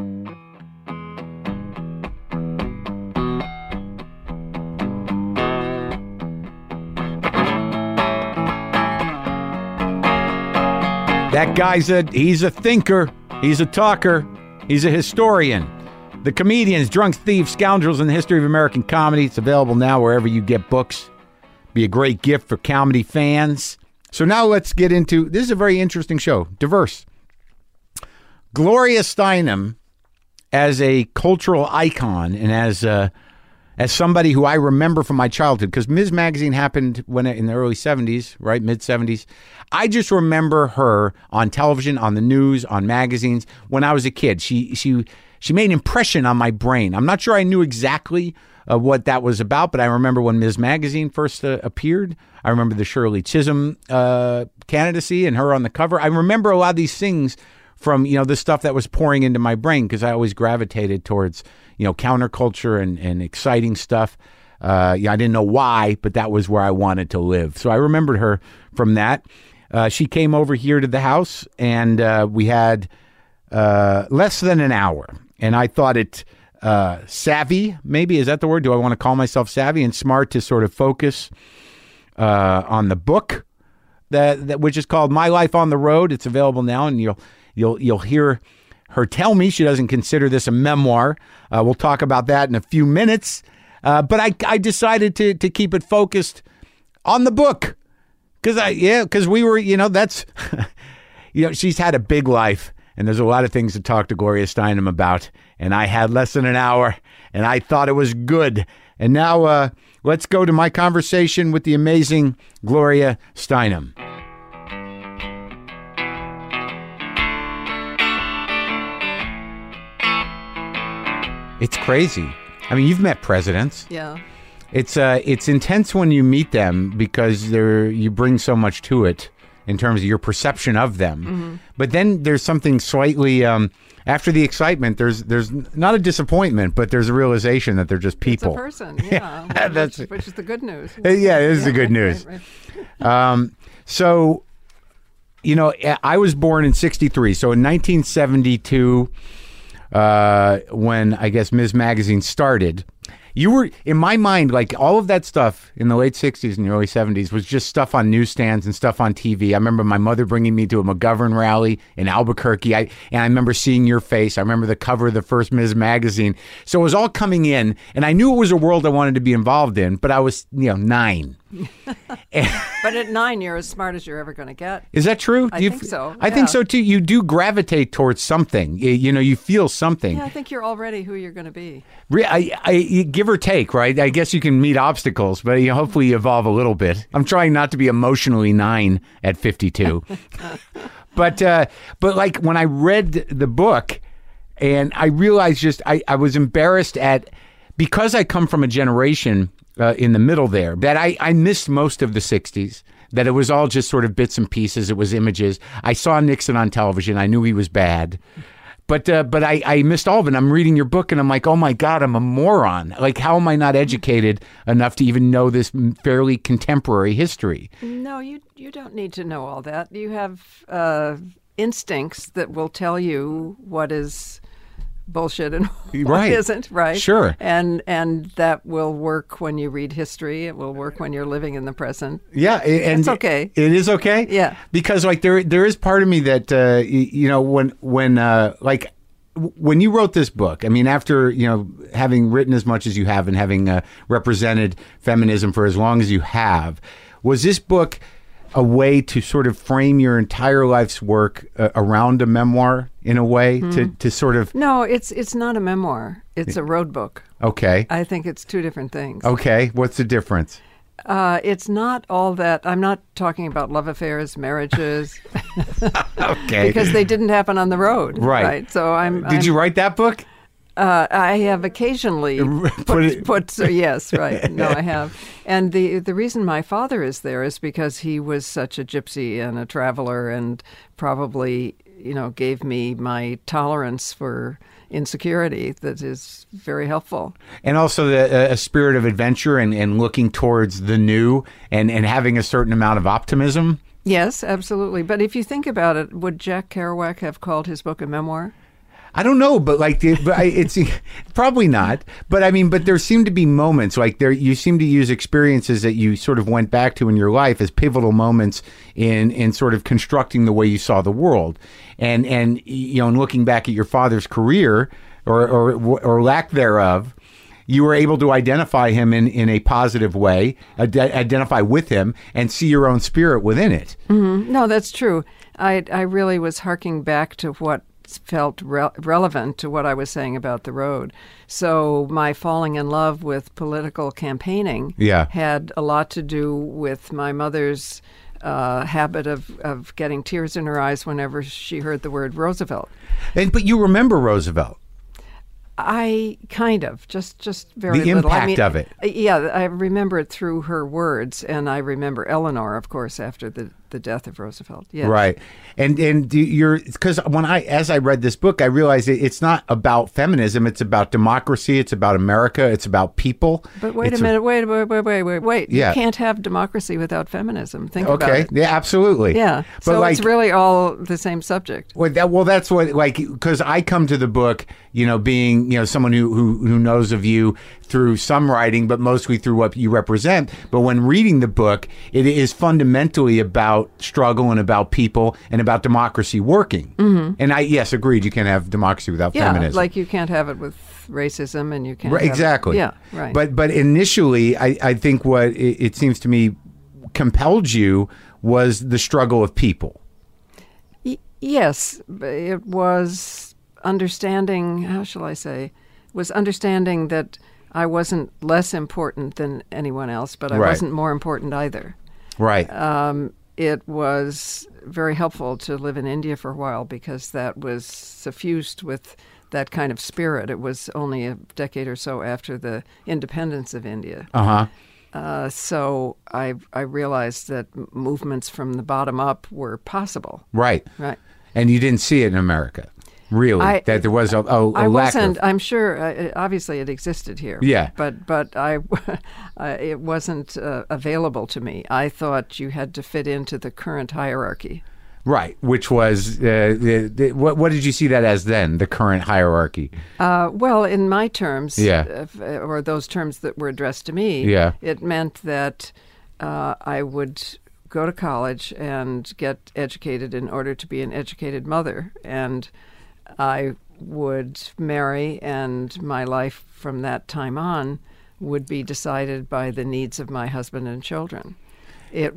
That guy's a he's a thinker. He's a talker. He's a historian. The Comedians, Drunks, Thieves, Scoundrels, and the History of American Comedy. It's available now wherever you get books. Be a great gift for comedy fans. So now let's get into, this is a very interesting show. Diverse. Gloria Steinem, as a cultural icon and as uh, as somebody who I remember from my childhood, because Miz Magazine happened when in the early seventies, right, mid seventies. I just remember her on television, on the news, on magazines when I was a kid. She she she made an impression on my brain. I'm not sure I knew exactly uh, what that was about, but I remember when Miz Magazine first uh, appeared. I remember the Shirley Chisholm uh, candidacy and her on the cover. I remember a lot of these things from, you know, the stuff that was pouring into my brain because I always gravitated towards, you know, counterculture and, and exciting stuff. Uh, yeah, I didn't know why, but that was where I wanted to live. So I remembered her from that. uh, she came over here to the house, and uh, we had uh, less than an hour. And I thought it uh, savvy, maybe, is that the word? Do I want to call myself savvy and smart to sort of focus uh, on the book, that, that which is called My Life on the Road. It's available now, and you'll you'll you'll hear her tell me she doesn't consider this a memoir. Uh, we'll talk about that in a few minutes. Uh, but I, I decided to to keep it focused on the book because I yeah because we were you know that's you know she's had a big life, and there's a lot of things to talk to Gloria Steinem about, and I had less than an hour, and I thought it was good. And now uh, let's go to my conversation with the amazing Gloria Steinem. It's crazy. I mean, you've met presidents. Yeah. It's uh, it's intense when you meet them because they're you bring so much to it in terms of your perception of them. Mm-hmm. But then there's something slightly um, after the excitement. There's there's not a disappointment, but there's a realization that they're just people. It's a person. Yeah, yeah that's which, which is the good news. Yeah, it is yeah, the good right, news. Right, right. Um, so, you know, I was born in sixty-three. So in nineteen seventy-two. Uh, when I guess Miz Magazine started, you were, in my mind, like all of that stuff in the late sixties and the early seventies was just stuff on newsstands and stuff on T V. I remember my mother bringing me to a McGovern rally in Albuquerque. I, and I remember seeing your face. I remember the cover of the first Miz Magazine. So it was all coming in, and I knew it was a world I wanted to be involved in, but I was, you know, nine. But at nine, you're as smart as you're ever going to get. Is that true? I you think so. I yeah. think so too. You do gravitate towards something. You, you know, you feel something. Yeah, I think you're already who you're going to be. I, I, give or take, right? I guess you can meet obstacles, but you hopefully evolve a little bit. I'm trying not to be emotionally nine at fifty-two. but uh, but like when I read the book, and I realized just I, I was embarrassed at because I come from a generation. Uh, in the middle there, that I, I missed most of the sixties, that it was all just sort of bits and pieces. It was images. I saw Nixon on television. I knew he was bad. But uh, but I, I missed all of it. I'm reading your book and I'm like, oh my God, I'm a moron. Like, how am I not educated enough to even know this fairly contemporary history? No, you, you don't need to know all that. You have uh, instincts that will tell you what is bullshit and what right. isn't, right? Sure. And and that will work when you read history. It will work when you're living in the present. Yeah, and it's okay. It is okay. Yeah, because like there there is part of me that uh, you, you know when when uh, like when you wrote this book. I mean, after you know having written as much as you have and having uh, represented feminism for as long as you have, was this book a way to sort of frame your entire life's work uh, around a memoir in a way mm. to, to sort of... No, it's it's not a memoir. It's a road book. Okay. I think it's two different things. Okay. What's the difference? Uh, it's not all that. I'm not talking about love affairs, marriages. Okay. Because they didn't happen on the road. Right. Right. So I'm... Did I'm, you write that book? Uh, I have occasionally put, put, it, put so yes, right. No, I have. And the the reason my father is there is because he was such a gypsy and a traveler and probably, you know, gave me my tolerance for insecurity that is very helpful. And also the, a spirit of adventure and, and looking towards the new and, and having a certain amount of optimism. Yes, absolutely. But if you think about it, would Jack Kerouac have called his book a memoir? I don't know, but like, but I, it's probably not. But I mean, but there seem to be moments like there. You seem to use experiences that you sort of went back to in your life as pivotal moments in in sort of constructing the way you saw the world, and and you know, and looking back at your father's career or or or lack thereof. You were able to identify him in, in a positive way, ad- identify with him, and see your own spirit within it. Mm-hmm. No, that's true. I I really was harking back to what felt re- relevant to what I was saying about the road. So my falling in love with political campaigning yeah. had a lot to do with my mother's uh, habit of, of getting tears in her eyes whenever she heard the word Roosevelt. And, but you remember Roosevelt. I kind of, just just very the little. impact I mean, of it. Yeah, I remember it through her words, and I remember Eleanor, of course, after the the death of Roosevelt. Yes. Right. And and do you're because when I as I read this book, I realized it, it's not about feminism. It's about democracy. It's about America. It's about people. But wait it's a minute. Wait, wait, wait, wait, wait, wait. Yeah. You can't have democracy without feminism. Think okay. about it. Yeah, absolutely. Yeah. But so like, it's really all the same subject. Well, that, well, that's what, like, because I come to the book, you know, being, you know, someone who, who, who knows of you through some writing, but mostly through what you represent. But when reading the book, it is fundamentally about struggle and about people and about democracy working. Mm-hmm. And I, yes, agreed, you can't have democracy without yeah, feminism. like you can't have it with racism and you can't right, have exactly. It, yeah, right. But, but initially, I, I think what it, it seems to me compelled you was the struggle of people. Y- yes, it was understanding, how shall I say, was understanding that I wasn't less important than anyone else, but I Right. wasn't more important either. Right. Um, it was very helpful to live in India for a while because that was suffused with that kind of spirit. It was only a decade or so after the independence of India. Uh-huh. Uh, so I I realized that m- movements from the bottom up were possible. Right. Right. And you didn't see it in America, really, I- that there was a, a, a I lack wasn't. of... I'm sure. Uh, obviously, it existed here. Yeah. But but I, I it wasn't uh, available to me. I thought you had to fit into the current hierarchy. Right, which was, uh, the, the, what, what did you see that as then, the current hierarchy? Uh, well, in my terms, Yeah. uh, f- or those terms that were addressed to me, Yeah. it meant that uh, I would go to college and get educated in order to be an educated mother, and I would marry, and my life from that time on would be decided by the needs of my husband and children. It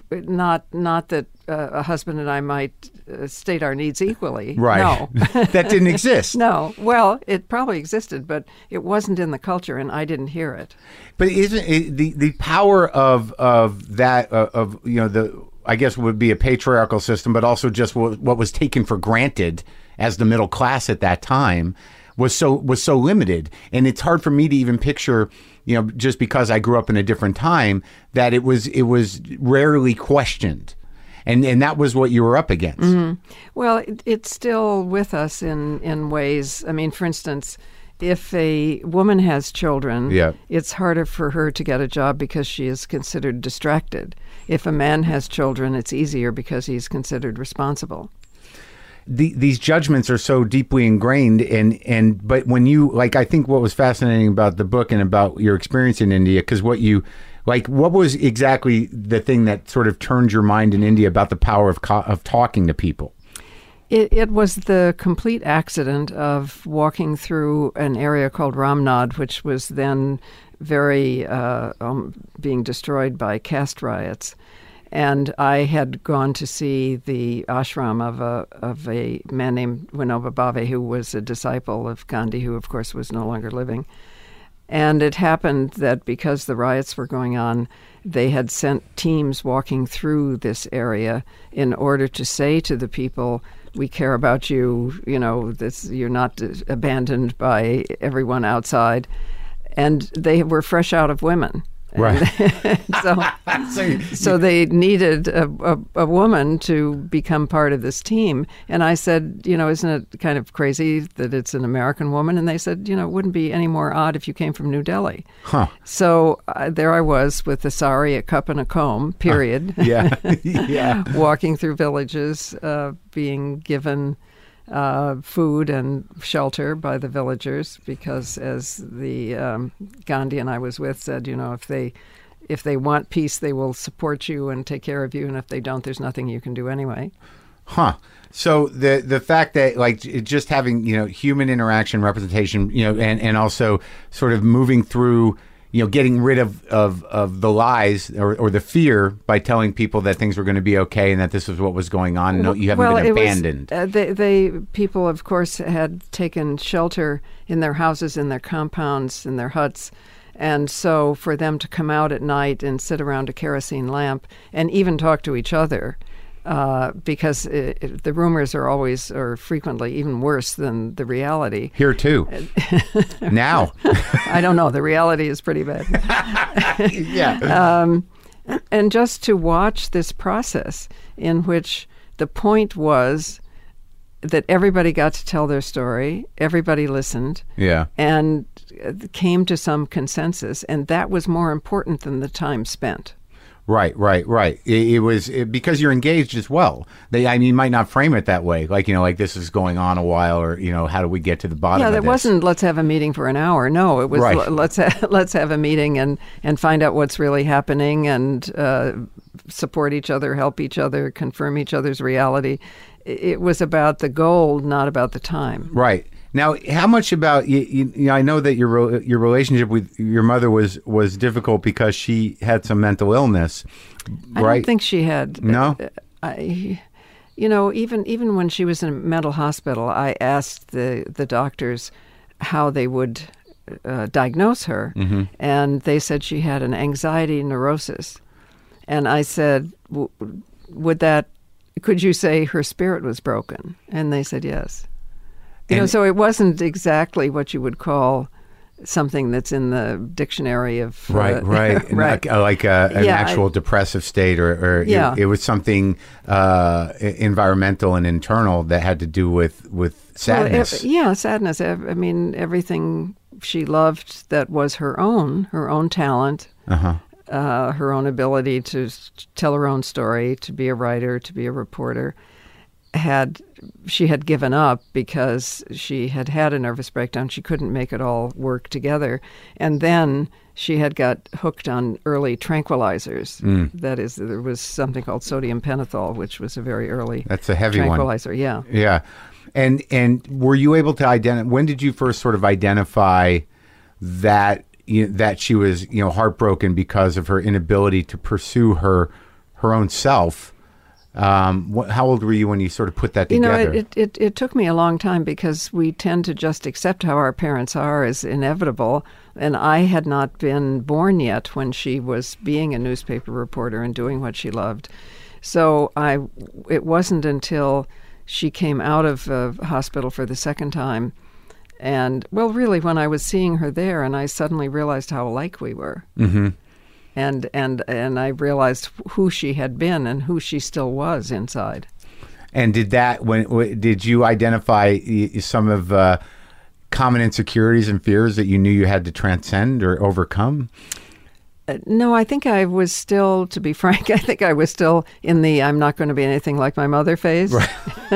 not not that uh, a husband and I might uh, state our needs equally. Right. No, That didn't exist. no. Well, it probably existed, but it wasn't in the culture, and I didn't hear it. But isn't it, the the power of of that uh, of you know the I guess would be a patriarchal system, but also just what, what was taken for granted as the middle class at that time was so was so limited, and it's hard for me to even picture, you know, just because I grew up in a different time, that it was it was rarely questioned, and and that was what you were up against. Mm-hmm. Well, it, it's still with us in in ways. I mean, for instance, if a woman has children, Yeah. it's harder for her to get a job because she is considered distracted. If a man has children, it's easier because he's considered responsible. The, these judgments are so deeply ingrained, and and but when you like, I think what was fascinating about the book and about your experience in India, because what you like, what was exactly the thing that sort of turned your mind in India about the power of co- of talking to people? It, it was the complete accident of walking through an area called Ramnad, which was then very uh, um, being destroyed by caste riots. And I had gone to see the ashram of a of a man named Vinoba Bhave, who was a disciple of Gandhi, who, of course, was no longer living. And it happened that because the riots were going on, they had sent teams walking through this area in order to say to the people, we care about you, you know, this, you're not abandoned by everyone outside. And they were fresh out of women. Right. so, So, so they needed a, a, a woman to become part of this team. And I said, you know, isn't it kind of crazy that it's an American woman? And they said, you know, it wouldn't be any more odd if you came from New Delhi. Huh. So uh, there I was with a sari, a cup, and a comb, period. Yeah. Yeah. Walking through villages, uh, being given uh, food and shelter by the villagers, because as the um, Gandhi and I was with said, you know, if they if they want peace, they will support you and take care of you, and if they don't, there's nothing you can do anyway. Huh. So the the fact that like just having, you know, human interaction, representation, you know, and, and also sort of moving through, you know, getting rid of, of, of the lies or, or the fear by telling people that things were going to be okay and that this was what was going on. No, you haven't well, been it abandoned. Was, uh, they, they people, of course, had taken shelter in their houses, in their compounds, in their huts. And so for them to come out at night and sit around a kerosene lamp and even talk to each other, uh, because it, it, the rumors are always or frequently even worse than the reality. Here too. Now. I don't know. The reality is pretty bad. Yeah. Um, And just to watch this process in which the point was that everybody got to tell their story, everybody listened, Yeah. and came to some consensus, and that was more important than the time spent. Right, right, right. It, it was it, because you're engaged as well. They, I mean, you might not frame it that way, like, you know, like this is going on a while, or, you know, how do we get to the bottom Yeah, of that this? wasn't let's have a meeting for an hour. No, it was Right. l- let's ha- let's have a meeting and, and find out what's really happening and uh, support each other, help each other, confirm each other's reality. It was about the goal, not about the time. Right. Now, how much about you, you, you know, I know that your re- your relationship with your mother was was difficult because she had some mental illness, I right? don't think she had. No? uh, I, you know, even even when she was in a mental hospital, I asked the the doctors how they would uh, diagnose her, Mm-hmm. and they said she had an anxiety neurosis, and I said, w- would that? Could you say her spirit was broken? And they said yes. You know, And- so it wasn't exactly what you would call something that's in the dictionary of uh, Right, right, right. Like, uh, like a, an Yeah, actual I- depressive state, or, or Yeah. it, it was something uh, e- environmental and internal that had to do with with sadness. Well, ev- yeah, sadness. Ev- I mean, everything she loved that was her own, her own talent, uh-huh. uh, her own ability to s- tell her own story, to be a writer, to be a reporter, had she had given up because she had had a nervous breakdown. She couldn't make it all work together. And then she had got hooked on early tranquilizers. Mm. That is, there was something called sodium pentothal, which was a very early That's a heavy one. tranquilizer. Yeah. Yeah, and and were you able to identify? When did you first sort of identify that you, that she was you know heartbroken because of her inability to pursue her her own self? Um, what, how old were you when you sort of put that You know, together? it, it, it, it took me a long time because we tend to just accept how our parents are as inevitable. And I had not been born yet when she was being a newspaper reporter and doing what she loved. So I, it wasn't until she came out of uh, hospital for the second time. And, well, really, when I was seeing her there, and I suddenly realized how alike we were. Mm-hmm. And, and, and I realized who she had been and who she still was inside. And did that when w- did you identify y- some of uh, common insecurities and fears that you knew you had to transcend or overcome? Uh, no, I think I was still, to be frank, I think I was still in the I'm not going to be anything like my mother phase. Right.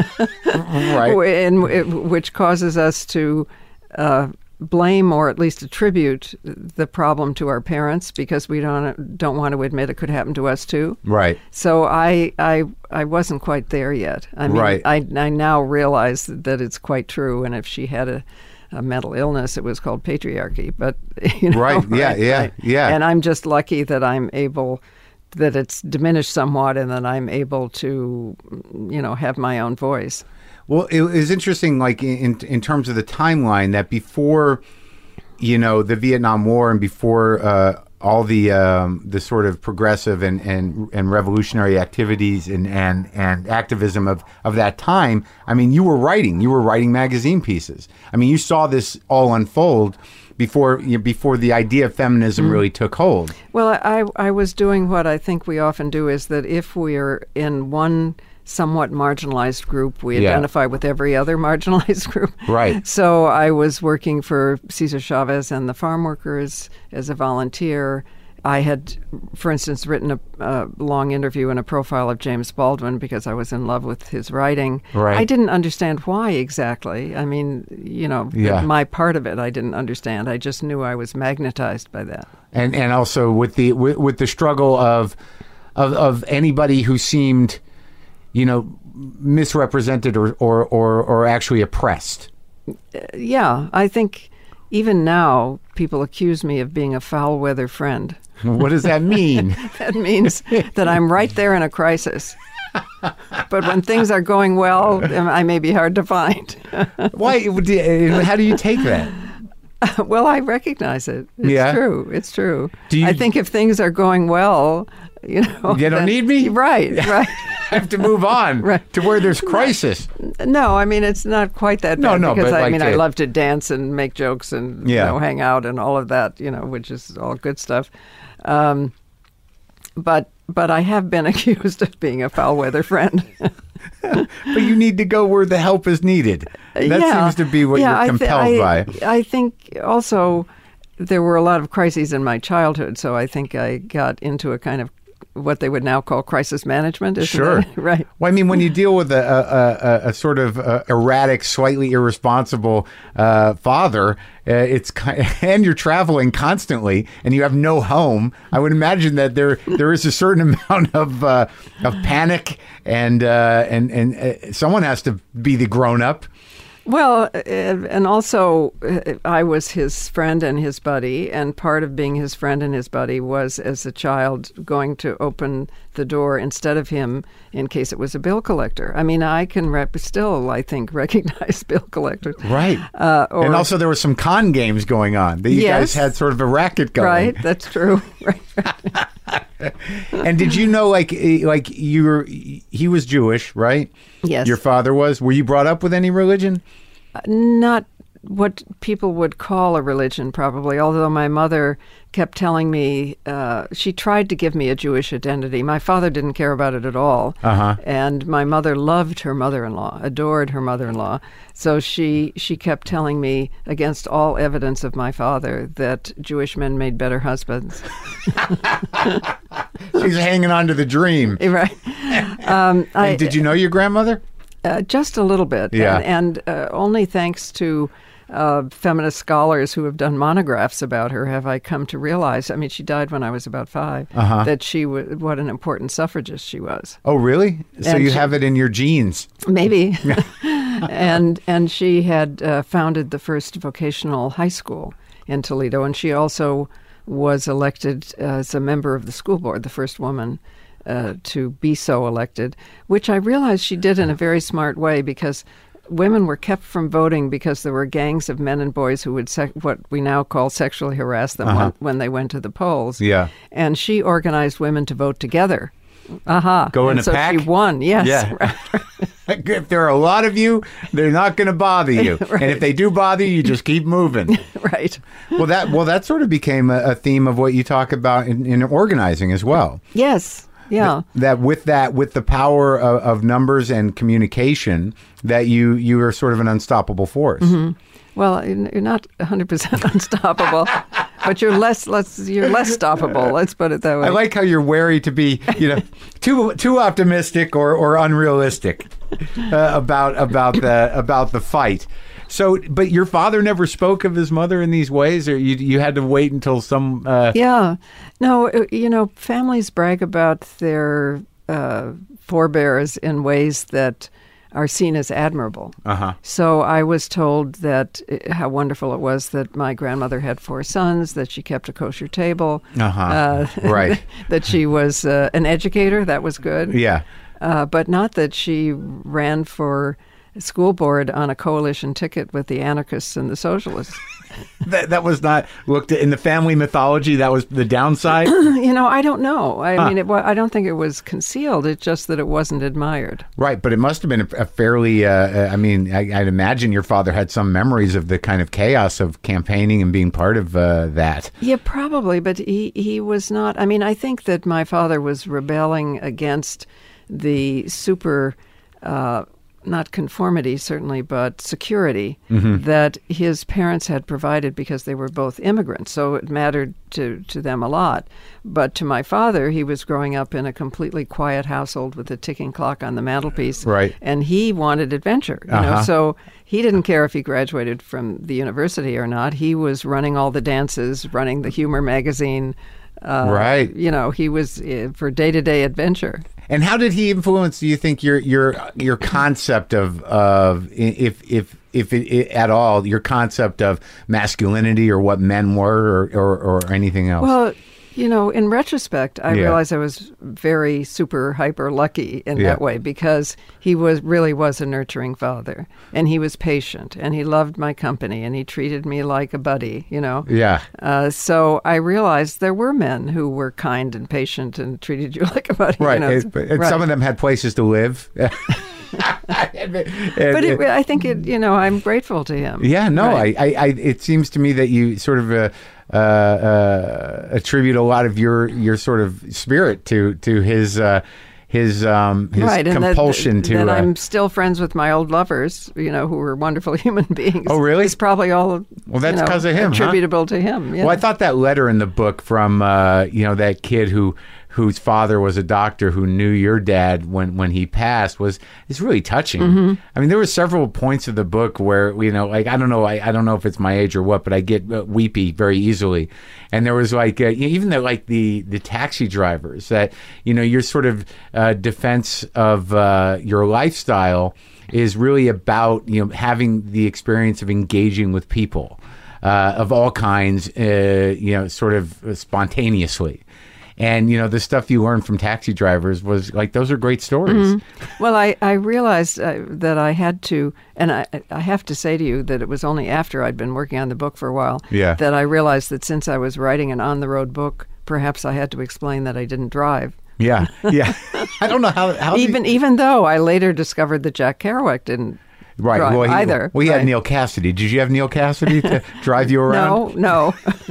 Right. in, in, which causes us to uh, blame or at least attribute the problem to our parents because we don't don't want to admit it could happen to us too. Right. So I I I wasn't quite there yet. I mean, Right. I I now realize that it's quite true. And if she had a, a mental illness, it was called patriarchy. But you know, Right. Yeah, yeah, yeah. And I'm just lucky that I'm able. That it's diminished somewhat, and that I'm able to, you know, have my own voice. Well, it was interesting, like in in terms of the timeline, that before, you know, the Vietnam War and before uh, all the um, the sort of progressive and, and, and revolutionary activities and, and, and activism of, of that time, I mean, you were writing, you were writing magazine pieces. I mean, you saw this all unfold before you know, before the idea of feminism Mm. really took hold. Well, I I was doing what I think we often do is that if we're in one somewhat marginalized group, we Yeah. identify with every other marginalized group. Right. So I was working for Cesar Chavez and the farm workers as a volunteer. I had, for instance, written a, a long interview and a profile of James Baldwin because I was in love with his writing. Right. I didn't understand why exactly. I mean, you know, Yeah. my part of it I didn't understand. I just knew I was magnetized by that. And and also with the with, with the struggle of of of anybody who seemed, you know, misrepresented or or or, or actually oppressed. Yeah, I think even now people accuse me of being a foul weather friend. What does that mean? That means that I'm right there in a crisis. But when things are going well, I may be hard to find. Why? How do you take that? Well, I recognize it. It's Yeah? true. It's true. Do you- I think if things are going well, you know. You don't then- need me? Right, right. I have to move on Right. to where there's crisis. No, I mean, it's not quite that No, bad. no, because but I like mean, I it- love to dance and make jokes and Yeah. you know, hang out and all of that, you know, which is all good stuff. Um, but but I have been accused of being a foul weather friend. But you need to go where the help is needed. That yeah. seems to be what yeah, you're compelled I th- by. I, I think also there were a lot of crises in my childhood, so I think I got into a kind of what they would now call crisis management. Isn't Sure. it? Right. Well, I mean, when you deal with a, a, a, a sort of uh, erratic, slightly irresponsible uh, father, uh, it's ki- and you're traveling constantly, and you have no home. I would imagine that there there is a certain amount of uh, of panic, and uh, and and uh, someone has to be the grown up. Well, uh, and also uh, I was his friend and his buddy, and part of being his friend and his buddy was, as a child, going to open the door instead of him in case it was a bill collector. I mean, I can rep- still, I think, recognize bill collectors. Right. Uh, or, and also there were some con games going on. That you Yes. guys had sort of a racket going. Right, that's true. Right. And did you know, like, eh, like you were, he was Jewish, right? Yes. Your father was. Were you brought up with any religion? Not what people would call a religion, probably, although my mother kept telling me, uh, she tried to give me a Jewish identity. My father didn't care about it at all. Uh-huh. And my mother loved her mother-in-law, adored her mother-in-law. So she, she kept telling me, against all evidence of my father, that Jewish men made better husbands. She's hanging on to the dream. Right. Um, I, And did you know your grandmother? Uh, just a little bit. Yeah. And, and uh, only thanks to uh, feminist scholars who have done monographs about her have I come to realize, I mean, she died when I was about five, Uh-huh. that she w- what an important suffragist she was. Oh, really? So And you she- have it in your genes. Maybe. and and she had uh, founded the first vocational high school in Toledo, and she also was elected as a member of the school board, the first woman uh, to be so elected, which I realized she did in a very smart way, because women were kept from voting because there were gangs of men and boys who would sec- what we now call sexually harass them Uh-huh. when, when they went to the polls. Yeah. And she organized women to vote together. Aha. Go in and a so pack? she won. Yes. Yeah. Right. If there are a lot of you, they're not going to bother you. Right. And if they do bother you, you just keep moving. Right. Well, that well, that sort of became a, a theme of what you talk about in, in organizing as well. Yes. Yeah. That with that with the power of, of numbers and communication, that you you are sort of an unstoppable force. Mm-hmm. Well, you're not one hundred percent unstoppable, but you're less less you're less stoppable. Let's put it that way. I like how you're wary to be, you know, too too optimistic or, or unrealistic uh, about about the about the fight. So, but your father never spoke of his mother in these ways, or you you had to wait until some. Uh... Yeah, no, uh, you know, families brag about their uh, forebears in ways that are seen as admirable. Uh-huh. So I was told that uh, how wonderful it was that my grandmother had four sons, that she kept a kosher table, Uh-huh. uh, Right. that she was uh, an educator. That was good. Yeah. Uh, but not that she ran for school board on a coalition ticket with the anarchists and the socialists. That that was not looked at in the family mythology. That was the downside. You know, I don't know. I Huh. mean, it, wa- I don't think it was concealed. It's just that it wasn't admired. Right, but it must have been a, a fairly. Uh, I mean, I, I'd imagine your father had some memories of the kind of chaos of campaigning and being part of uh, that. Yeah, probably, but he, he was not. I mean, I think that my father was rebelling against the super, uh, not conformity certainly, but security that his parents had provided because they were both immigrants. So it mattered to, to them a lot. But to my father, he was growing up in a completely quiet household with a ticking clock on the mantelpiece. Right. And he wanted adventure. You know, Uh-huh. so he didn't care if he graduated from the university or not. He was running all the dances, running the humor magazine. Uh, Right. You know, he was uh, for day-to-day adventure. And how did he influence? Do you think your your your concept of of if if if it, it, at all your concept of masculinity or what men were or or, or anything else? Well, you know, in retrospect, I Yeah. realized I was very super hyper lucky in Yeah. that way because he was really was a nurturing father, and he was patient, and he loved my company, and he treated me like a buddy. You know. yeah. Uh, so I realized there were men who were kind and patient and treated you like a buddy. Right. You know? It- and Right. some of them had places to live. and, but it, I think it, you know, I'm grateful to him. Yeah, no, right? I, I, I, it seems to me that you sort of uh, uh, uh, attribute a lot of your your sort of spirit to to his. Uh, His um his right, and compulsion that, to. That uh, I'm still friends with my old lovers, you know, who were wonderful human beings. Oh, really? It's probably all. Well, that's you know, because of him, attributable huh? to him. Yeah. Well, I thought that letter in the book from uh, you know that kid who whose father was a doctor who knew your dad when, when he passed was is really touching. Mm-hmm. I mean, there were several points of the book where you know, like I don't know, I, I don't know if it's my age or what, but I get uh, weepy very easily. And there was like uh, even the like the the taxi drivers that you know your sort of uh, defense of uh, your lifestyle is really about you know having the experience of engaging with people uh, of all kinds, uh, you know, sort of spontaneously. And, you know, the stuff you learned from taxi drivers was like, those are great stories. Mm-hmm. Well, I, I realized uh, that I had to, and I, I have to say to you that it was only after I'd been working on the book for a while yeah. that I realized that since I was writing an on-the-road book, perhaps I had to explain that I didn't drive. Yeah, yeah. I don't know how... how even you... even though I later discovered that Jack Kerouac didn't Right. drive well, he, either. Well, he right. had Neil Cassidy. Did you have Neil Cassidy to drive you around? No, no. who,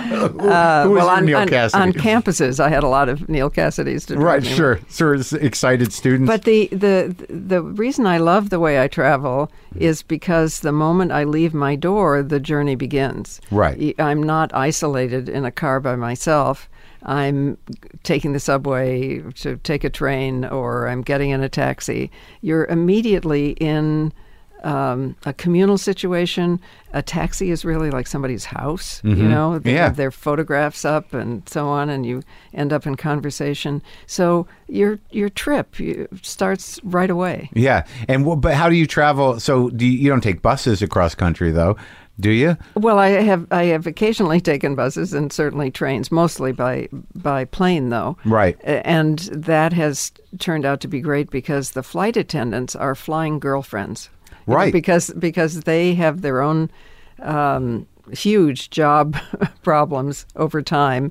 uh, who was well, your on, Neil on, Cassidy? on campuses, I had a lot of Neil Cassidys to drive Right, me sure. Sure, excited students. But the, the, the reason I love the way I travel is because the moment I leave my door, the journey begins. Right. I'm not isolated in a car by myself. I'm taking the subway to take a train, or I'm getting in a taxi. You're immediately in um, a communal situation. A taxi is really like somebody's house, mm-hmm. you know? They yeah. have their photographs up and so on, and you end up in conversation. So your your trip you, starts right away. Yeah. And well, but how do you travel? So do you, you don't take buses across country, though? Do you? Well, I have I have occasionally taken buses and certainly trains, mostly by by plane, though. Right. And that has turned out to be great because the flight attendants are flying girlfriends. You Right. know, because because they have their own um, huge job problems over time,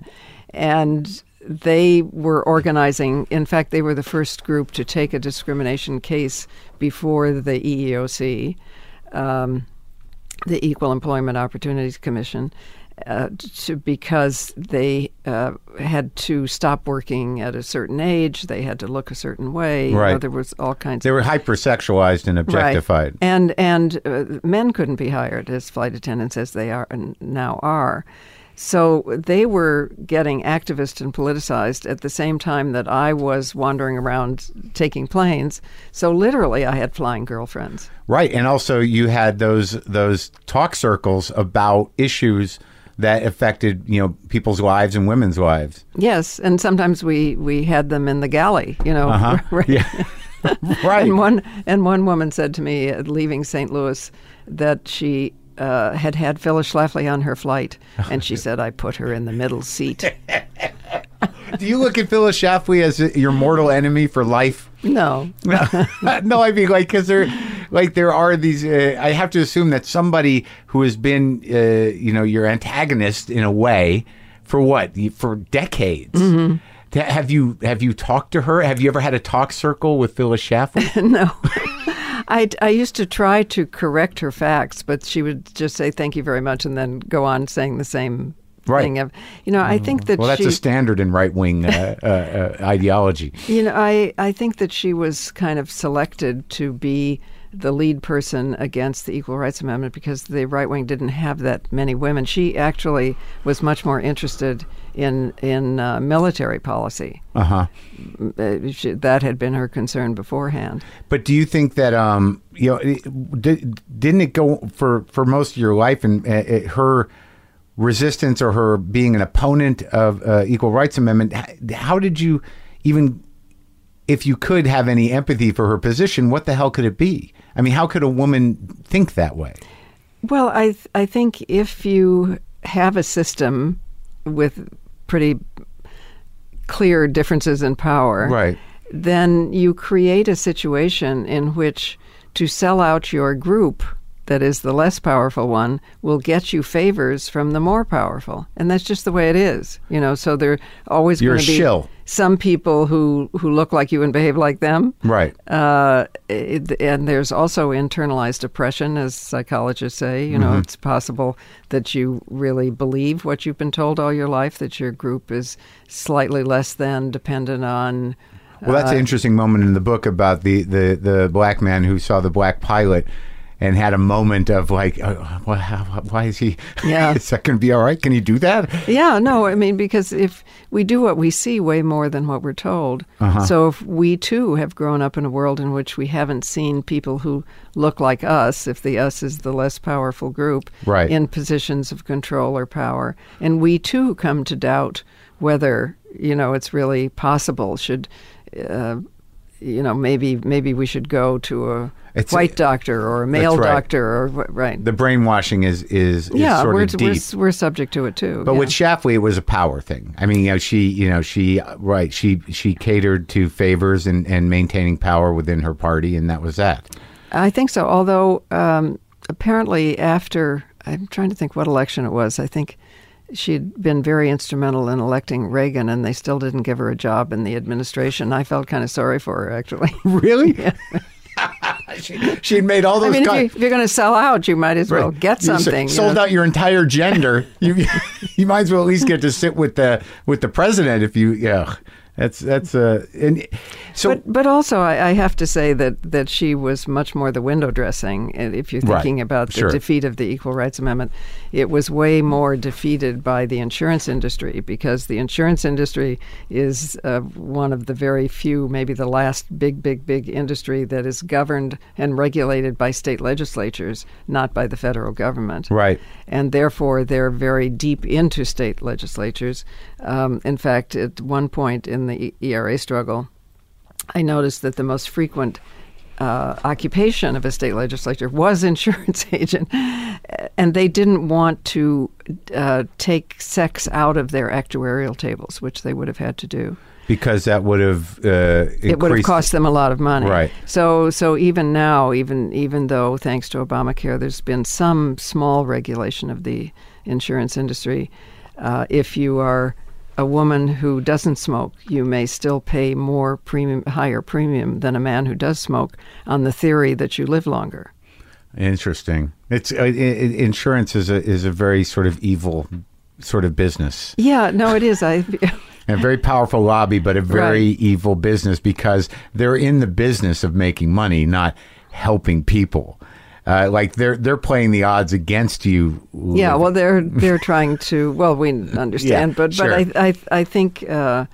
and they were organizing. In fact, they were the first group to take a discrimination case before the E E O C. Um, the Equal Employment Opportunities Commission, uh, to, because they uh, had to stop working at a certain age. They had to look a certain way. Right. You know, there was all kinds They of... were hypersexualized and objectified. Right. And, and uh, men couldn't be hired as flight attendants as they are and now are. So they were getting activist and politicized at the same time that I was wandering around taking planes. So literally, I had flying girlfriends. Right, and also you had those those talk circles about issues that affected you know people's lives and women's lives. Yes, and sometimes we, we had them in the galley. You know, Uh-huh. right? Yeah. Right. And one and one woman said to me, uh, leaving Saint Louis, that she. Uh, had had Phyllis Schlafly on her flight, and she said, I put her in the middle seat. Do you look at Phyllis Schlafly as your mortal enemy for life? No. No, I mean, like, because there, like, there are these, uh, I have to assume that somebody who has been, uh, you know, your antagonist in a way for what? For decades. Mm-hmm. Have you, have you talked to her? Have you ever had a talk circle with Phyllis Schlafly? No. I, I used to try to correct her facts, but she would just say thank you very much and then go on saying the same right. thing. Of, you know, I think that well, that's she, a standard in right-wing uh, uh, uh, ideology. You know, I, I think that she was kind of selected to be the lead person against the Equal Rights Amendment because the right wing didn't have that many women. She actually was much more interested in in uh, military policy. Uh-huh. Uh, she, that had been her concern beforehand. But do you think that um, you know, it, did, didn't it go for, for most of your life and uh, it, her resistance or her being an opponent of uh, Equal Rights Amendment? How did you even, if you could have any empathy for her position, what the hell could it be? I mean, how could a woman think that way? Well, I th- I think if you have a system with pretty clear differences in power, right, then you create a situation in which to sell out your group that is the less powerful one, will get you favors from the more powerful. And that's just the way it is. You know, so there are always You're going a to be shill. some people who, who look like you and behave like them. Right. Uh, it, and there's also internalized oppression, as psychologists say. You know, Mm-hmm. it's possible that you really believe what you've been told all your life, that your group is slightly less than dependent on... Well, that's an interesting moment in the book about the, the, the black man who saw the black pilot and had a moment of like, uh, why, why is he, Yeah. is that going to be all right? Can he do that? Yeah, no, I mean, because if we do what we see way more than what we're told. Uh-huh. So if we too have grown up in a world in which we haven't seen people who look like us, if the us is the less powerful group, Right. in positions of control or power, and we too come to doubt whether, you know, it's really possible, should... Uh, you know, maybe maybe we should go to a It's- white doctor or a male That's right. doctor or wh- right. The brainwashing is, is, is yeah, sort we're, of deep. we're we're subject to it too. But yeah. with Schlafly, it was a power thing. I mean, you know, she, you know, she, right, she, she catered to favors and, and maintaining power within her party, and that was that. I think so. Although um, apparently after, I'm trying to think what election it was. I think she'd been very instrumental in electing Reagan, and they still didn't give her a job in the administration. I felt kind of sorry for her, actually. Really? she, she'd made all those. I mean, if, con- you, if you're going to sell out, you might as well Right. get You s- something. you sold know. out your entire gender. you you might as well at least get to sit with the with the president if you. Yeah, that's that's uh. And so, But but also, I, I have to say that, that she was much more the window dressing. And if you're Right. thinking about the Sure. defeat of the Equal Rights Amendment, it was way more defeated by the insurance industry, because the insurance industry is uh, one of the very few, maybe the last big, big, big industry that is governed and regulated by state legislatures, not by the federal government. right. And therefore, they're very deep into state legislatures. Um, in fact, at one point in the E R A struggle, I noticed that the most frequent uh, occupation of a state legislature was insurance agent, and they didn't want to uh, take sex out of their actuarial tables, which they would have had to do. Because that would have uh, It would have increased- cost them a lot of money. Right. So, so even now, even even though thanks to Obamacare, there's been some small regulation of the insurance industry. Uh, if you are a woman who doesn't smoke, you may still pay more premium, higher premium than a man who does smoke, on the theory that you live longer. Interesting. It's uh, i- i- insurance is a is a very sort of evil sort of business. Yeah, no, it is. I. A very powerful lobby, but a very Right. evil business, because they're in the business of making money, not helping people. Uh, like they're they're playing the odds against you. Yeah, well, they're they're trying to. Well, we understand, Yeah, but sure. but I I I think uh,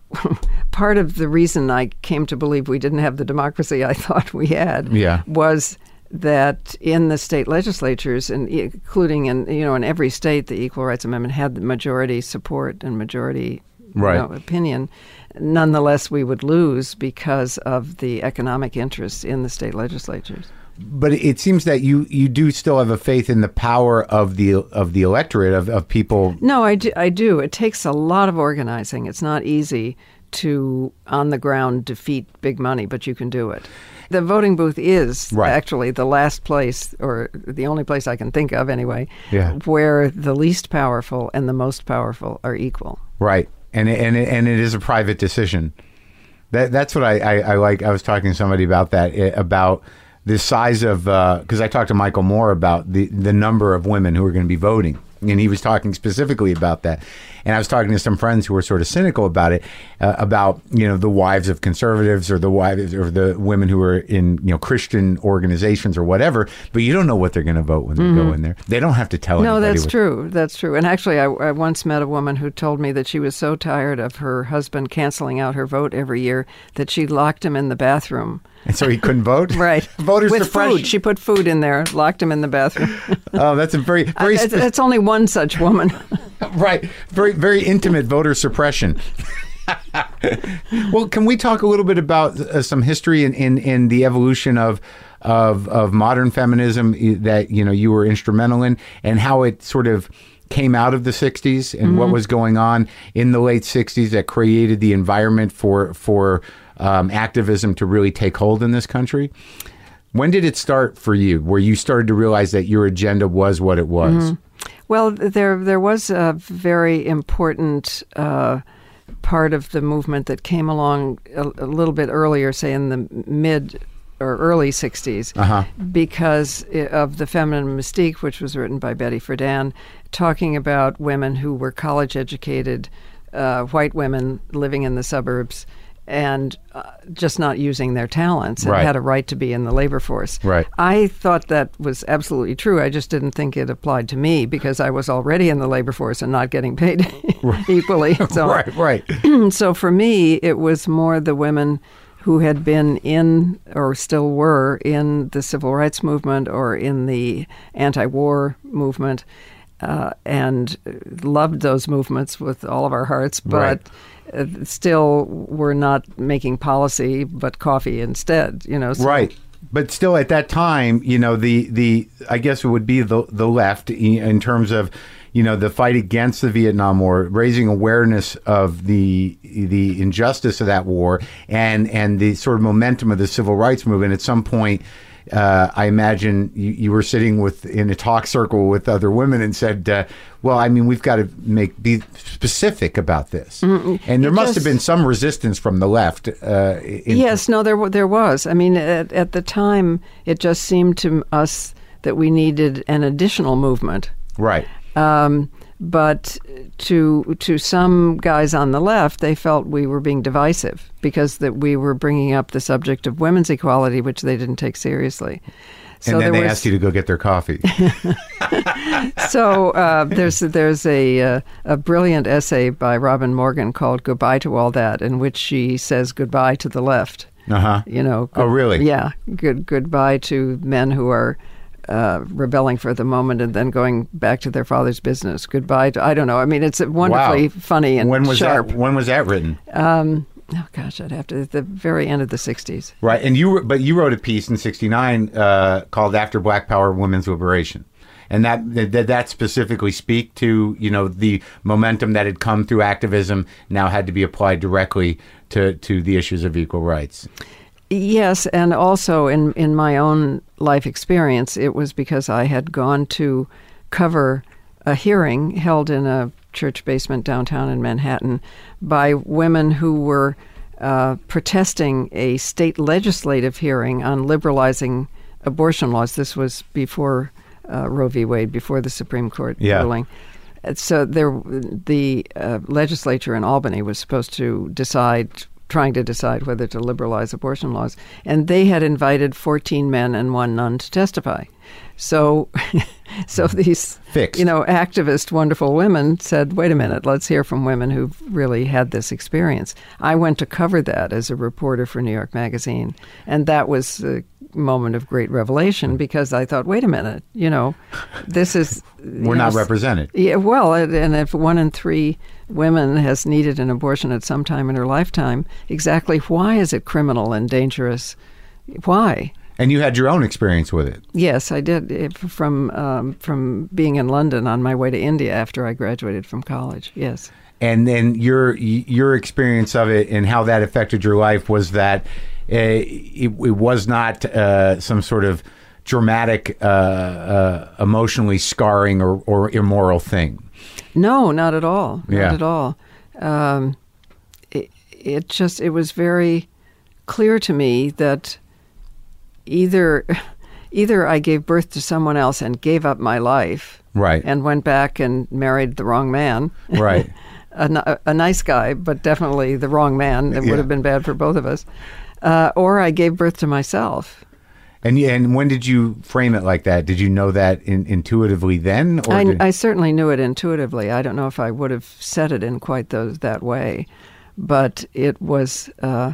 part of the reason I came to believe we didn't have the democracy I thought we had Yeah. was that in the state legislatures, and including in you know in every state, the Equal Rights Amendment had the majority support and majority you Right. know, opinion. Nonetheless, we would lose because of the economic interests in the state legislatures. But it seems that you, you do still have a faith in the power of the of the electorate of, of people. No, I do, I do. It takes a lot of organizing. It's not easy to, on the ground, defeat big money, but you can do it. The voting booth is Right. actually the last place, or the only place I can think of anyway, Yeah. where the least powerful and the most powerful are equal. Right. And it- and it, and it is a private decision. That that's what I, I, I like. I was talking to somebody about that eh, about the size of because I talked to Michael Moore about the the number of women who are going to be voting, and he was talking specifically about that. And I was talking to some friends who were sort of cynical about it, uh, about you know the wives of conservatives or the wives or the women who are in you know Christian organizations or whatever. But you don't know what they're going to vote when they go in there. They don't have to tell. No, anybody that's what- true. That's true. And actually, I, I once met a woman who told me that she was so tired of her husband canceling out her vote every year that she locked him in the bathroom. And so he couldn't vote. Right. Voter With suppression. food. She put food in there, locked him in the bathroom. Oh, that's a very very That's, spe- that's only one such woman. right. Very very intimate voter suppression. Well, can we talk a little bit about uh, some history in, in, in the evolution of of of modern feminism that you know you were instrumental in, and how it sort of came out of the sixties and what was going on in the late sixties that created the environment for for um, activism to really take hold in this country? When did it start for you, where you started to realize that your agenda was what it was? Mm-hmm. Well, there there was a very important uh, part of the movement that came along a, a little bit earlier, say in the mid or early sixties, uh-huh. because of The Feminine Mystique, which was written by Betty Friedan, talking about women who were college-educated, uh, white women living in the suburbs, and uh, just not using their talents and right. had a right to be in the labor force. Right. I thought that was absolutely true. I just didn't think it applied to me because I was already in the labor force and not getting paid equally. So, right, right. So for me, it was more the women who had been in or still were in the civil rights movement or in the anti-war movement uh, and loved those movements with all of our hearts, but right. Uh, still we're not making policy, but coffee instead, you know. So. Right. But still at that time, you know, the, the I guess it would be the the left in terms of, you know, the fight against the Vietnam War, raising awareness of the the injustice of that war and, and the sort of momentum of the civil rights movement. At some point, uh, I imagine you, you were sitting with in a talk circle with other women and said, uh, well, I mean, we've got to make be specific about this. Mm-mm. And there it must just, have been some resistance from the left. Uh, in, yes, no, there there was. I mean, at, at the time, it just seemed to us that we needed an additional movement. Right. Um, but to to some guys on the left, they felt we were being divisive because that we were bringing up the subject of women's equality, which they didn't take seriously. So and then they was, asked you to go get their coffee. so uh, there's there's a uh, a brilliant essay by Robin Morgan called "Goodbye to All That," in which she says goodbye to the left. Uh huh. You know. Good, oh, really? Yeah. Good goodbye to men who are. Uh, rebelling for the moment and then going back to their father's business. Goodbye to, I don't know. I mean, it's wonderfully wow. funny and when was sharp. That, when was that written? Um, oh, gosh, I'd have to, at the very end of the sixties. Right. And you, but you wrote a piece in sixty-nine uh, called After Black Power, Women's Liberation. And that, that that specifically speak to, you know, the momentum that had come through activism now had to be applied directly to, to the issues of equal rights. Yes, and also in, in my own life experience, it was because I had gone to cover a hearing held in a church basement downtown in Manhattan by women who were uh, protesting a state legislative hearing on liberalizing abortion laws. This was before uh, Roe v. Wade, before the Supreme Court yeah. ruling. So there, the uh, legislature in Albany was supposed to decide trying to decide whether to liberalize abortion laws. And they had invited fourteen men and one nun to testify. So so these, Fixed. you know, activist, wonderful women said, wait a minute, let's hear from women who've really had this experience. I went to cover that as a reporter for New York Magazine. And that was a moment of great revelation because I thought, wait a minute, you know, this is... We're not know, represented. Yeah, well, and if one in three women has needed an abortion at some time in her lifetime, exactly why is it criminal and dangerous? Why? And you had your own experience with it. Yes, I did, from um, from being in London on my way to India after I graduated from college, yes. And then your your experience of it and how that affected your life was that uh, it, it was not uh, some sort of dramatic, uh, uh, emotionally scarring or, or immoral thing. No, not at all. Not yeah. at all. Um, it, it just, it was very clear to me that either either I gave birth to someone else and gave up my life. Right. And went back and married the wrong man. Right. a, a nice guy, but definitely the wrong man. It yeah. would have been bad for both of us. Uh, or I gave birth to myself. And and when did you frame it like that? Did you know that in, intuitively then? Or I, did... I certainly knew it intuitively. I don't know if I would have said it in quite those that way, but it was, uh,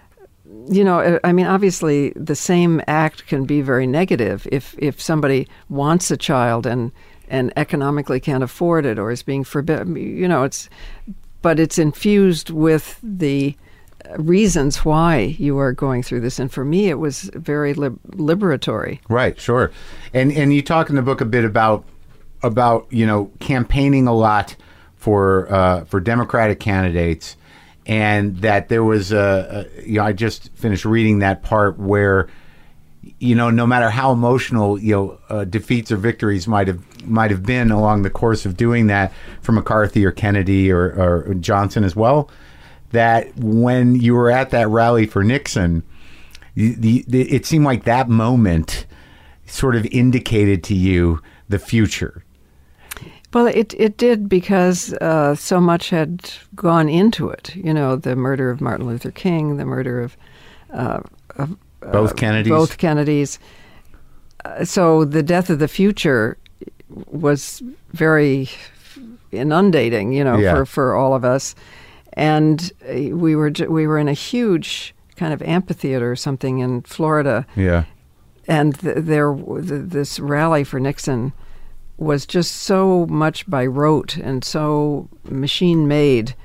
you know, I mean, obviously the same act can be very negative if if somebody wants a child and and economically can't afford it or is being forbidden. You know, it's, but it's infused with the reasons why you are going through this. And for me, it was very lib- liberatory. Right, sure. And and you talk in the book a bit about, about you know, campaigning a lot for uh, for Democratic candidates, and that there was a, a, you know, I just finished reading that part where you know, no matter how emotional, you know, uh, defeats or victories might have might have been along the course of doing that for McCarthy or Kennedy or, or Johnson as well, that when you were at that rally for Nixon, the, the, the, it seemed like that moment sort of indicated to you the future. Well, it it did because uh, so much had gone into it. You know, the murder of Martin Luther King, the murder of, uh, of both uh, Kennedys. Both Kennedys. Uh, so the death of the future was very inundating, you know, Yeah. for, for all of us. And uh, we were ju- we were in a huge kind of amphitheater or something in Florida. Yeah. And th- there, th- this rally for Nixon was just so much by rote and so machine made,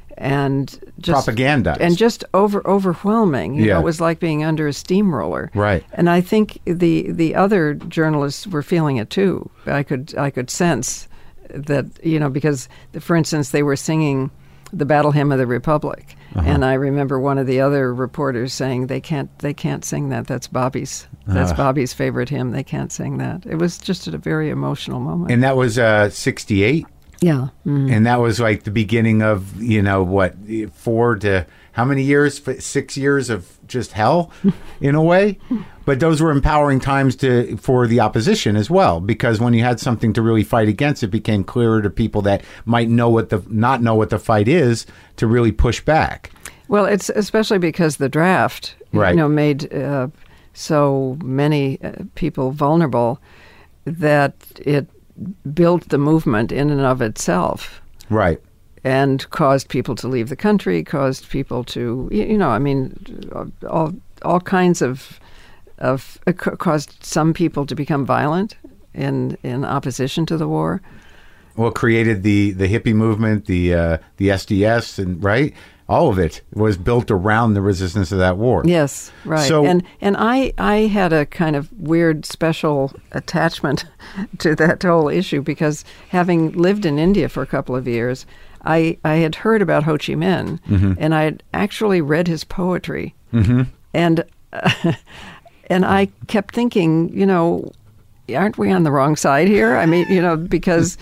and just Propagandized. and just over overwhelming. You Yeah. know, it was like being under a steamroller. Right. And I think the the other journalists were feeling it too. I could I could sense that, you know, because for instance they were singing the Battle Hymn of the Republic. Uh-huh. And I remember one of the other reporters saying they can't they can't sing that. That's Bobby's. That's Ah. Bobby's favorite hymn. They can't sing that. It was just a very emotional moment. And that was uh, sixty-eight? yeah. Mm. And that was like the beginning of, you know, what, four to how many years? F- Six years of just hell, in a way. But those were empowering times to for the opposition as well, because when you had something to really fight against, it became clearer to people that might know what the not know what the fight is to really push back. Well, it's especially because the draft, Right. you know, made uh, so many uh, people vulnerable that it built the movement in and of itself. Right. And caused people to leave the country, caused people to, y- you know, I mean, all all kinds of, of it ca- caused some people to become violent in in opposition to the war. Well, created the, the hippie movement, the uh, the S D S, and right, all of it was built around the resistance of that war. Yes, right. So- and and I I had a kind of weird special attachment to that whole issue because having lived in India for a couple of years, I I had heard about Ho Chi Minh, Mm-hmm. and I had actually read his poetry, mm-hmm. and uh, and I kept thinking, you know, aren't we on the wrong side here? I mean, you know, because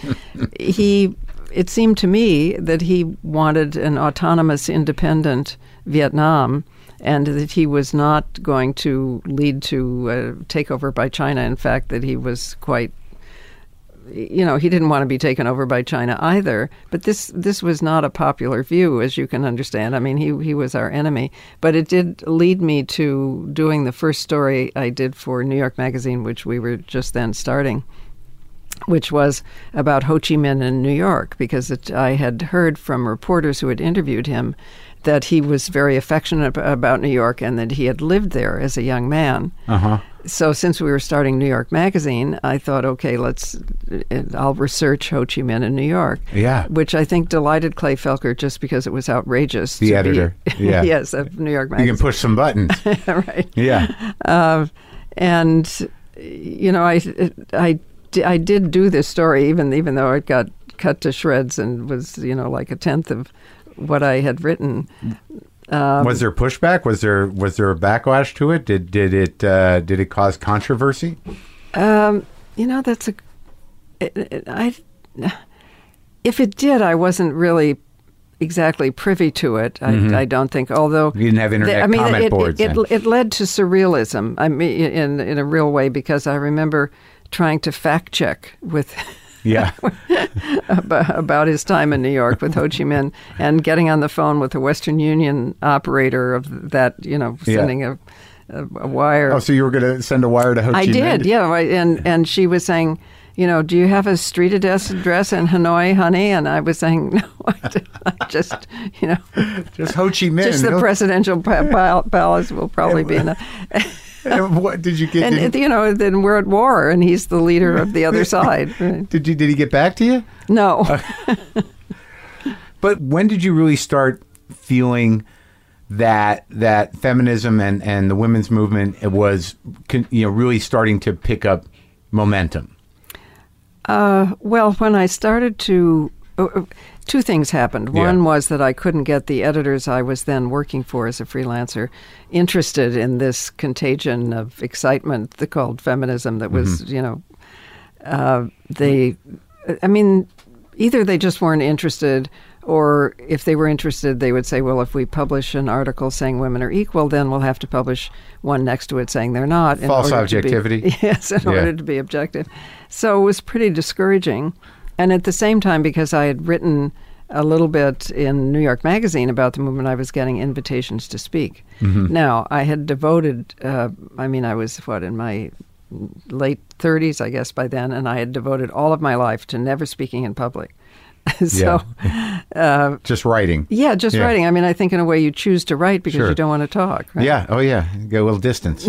he, it seemed to me that he wanted an autonomous, independent Vietnam, and that he was not going to lead to a takeover by China. In fact, that he was quite, you know, he didn't want to be taken over by China either. But this this was not a popular view, as you can understand. I mean, he he was our enemy. But it did lead me to doing the first story I did for New York Magazine, which we were just then starting, which was about Ho Chi Minh in New York, because it, I had heard from reporters who had interviewed him that he was very affectionate ab- about New York and that he had lived there as a young man. Uh-huh. So since we were starting New York Magazine, I thought, okay, let's, I'll research Ho Chi Minh in New York. Yeah. Which I think delighted Clay Felker just because it was outrageous. The to editor. Be, Yeah. yes, of New York You Magazine. can push some buttons. Right. Yeah. Uh, and, you know, I, I, I did do this story, even even though it got cut to shreds and was, you know, like a tenth of what I had written. Um, was there pushback? Was there was there a backlash to it? Did did it uh, did it cause controversy? Um, you know, that's a. It, it, I, if it did, I wasn't really exactly privy to it. I, Mm-hmm. I don't think. Although You didn't have internet the- I mean, comment it, boards It, then. it, it led to surrealism. I mean, in in a real way, because I remember trying to fact check with. Yeah. about, about his time in New York with Ho Chi Minh and getting on the phone with the Western Union operator of that, you know, Yeah. sending a, a, a wire. Oh, so you were going to send a wire to Ho Chi I Minh? did, yeah. right, And and she was saying, you know, do you have a street address address in Hanoi, honey? And I was saying, no, I, don't. I just, you know, Just Ho Chi Minh. just the No- presidential pa- pal- palace will probably be enough. And what did you get? And, did, he, you know, then we're at war, and he's the leader of the other side. Right. did you did he get back to you? No. But when did you really start feeling that that feminism and, and the women's movement was, con- you know, really starting to pick up momentum? Uh, well, when I started to uh, two things happened. Yeah. One was that I couldn't get the editors I was then working for as a freelancer interested in this contagion of excitement that called feminism that was, mm-hmm. you know, uh, they, I mean, either they just weren't interested, or if they were interested, they would say, well, if we publish an article saying women are equal, then we'll have to publish one next to it saying they're not. False objectivity. Be, yes, in yeah. order to be objective. So it was pretty discouraging. And at the same time, because I had written a little bit in New York Magazine about the movement, I was getting invitations to speak. Mm-hmm. Now, I had devoted, uh, I mean, I was, what, in my late thirties, I guess, by then, and I had devoted all of my life to never speaking in public. so, yeah. uh, just writing. Yeah, just yeah. writing. I mean, I think in a way you choose to write because sure. you don't want to talk. Right? Yeah. Oh, yeah. Go a little distance.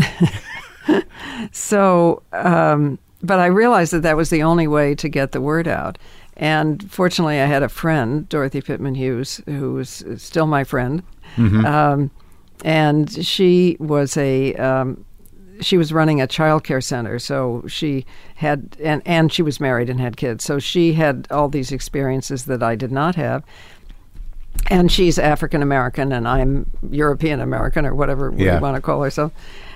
so, um, but I realized that that was the only way to get the word out. And fortunately, I had a friend, Dorothy Pittman Hughes, who was still my friend, mm-hmm. um, and she was a. Um, She was running a child care center, so she had, and, and she was married and had kids. So she had all these experiences that I did not have. And she's African American, and I'm European American, or whatever yeah. we want to call ourselves.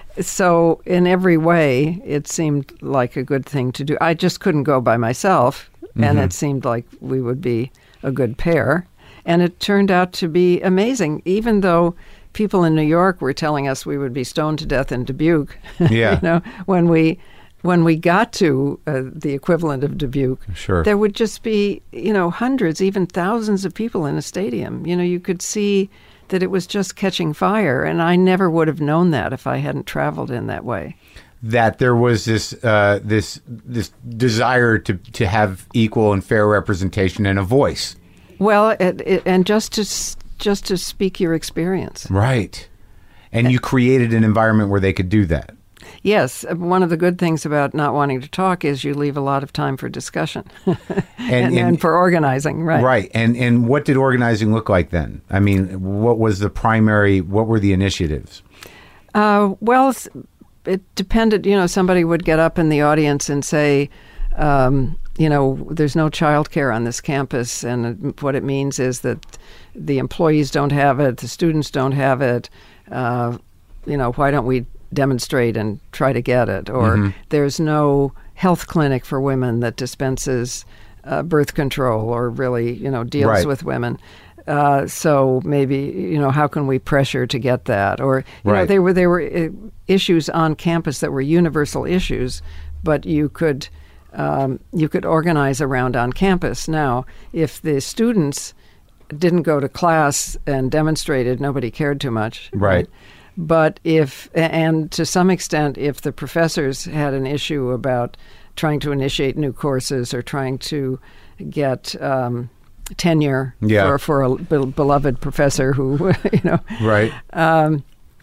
So in every way, it seemed like a good thing to do. I just couldn't go by myself, mm-hmm. and it seemed like we would be a good pair. And it turned out to be amazing, even though people in New York were telling us we would be stoned to death in Dubuque. Yeah. you know, when we when we got to uh, the equivalent of Dubuque, sure. there would just be, you know, hundreds, even thousands of people in a stadium. You know, you could see that it was just catching fire, and I never would have known that if I hadn't traveled in that way. That there was this uh, this this desire to to have equal and fair representation and a voice. Well, it, it, and just to just to speak your experience. Right. And you created an environment where they could do that. Yes. One of the good things about not wanting to talk is you leave a lot of time for discussion and, and, and, and for organizing. Right. Right. And and what did organizing look like then? I mean, what was the primary, what were the initiatives? Uh, well, it depended. You know, somebody would get up in the audience and say, um, you know, there's no child care on this campus, and what it means is that the employees don't have it, the students don't have it. Uh, you know, why don't we demonstrate and try to get it? Or mm-hmm. there's no health clinic for women that dispenses uh, birth control or really, you know, deals right. with women. Uh, so maybe, you know, how can we pressure to get that? Or, you right. know, there were there were issues on campus that were universal issues, but you could um, you could organize around on campus. Now, if the students didn't go to class and demonstrated, nobody cared too much. Right. right? But if, and to some extent, if the professors had an issue about trying to initiate new courses or trying to get um, tenure yeah. for, for a be- beloved professor who, you know. Right. Um,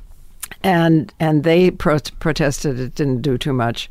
and and they pro- protested it didn't do too much.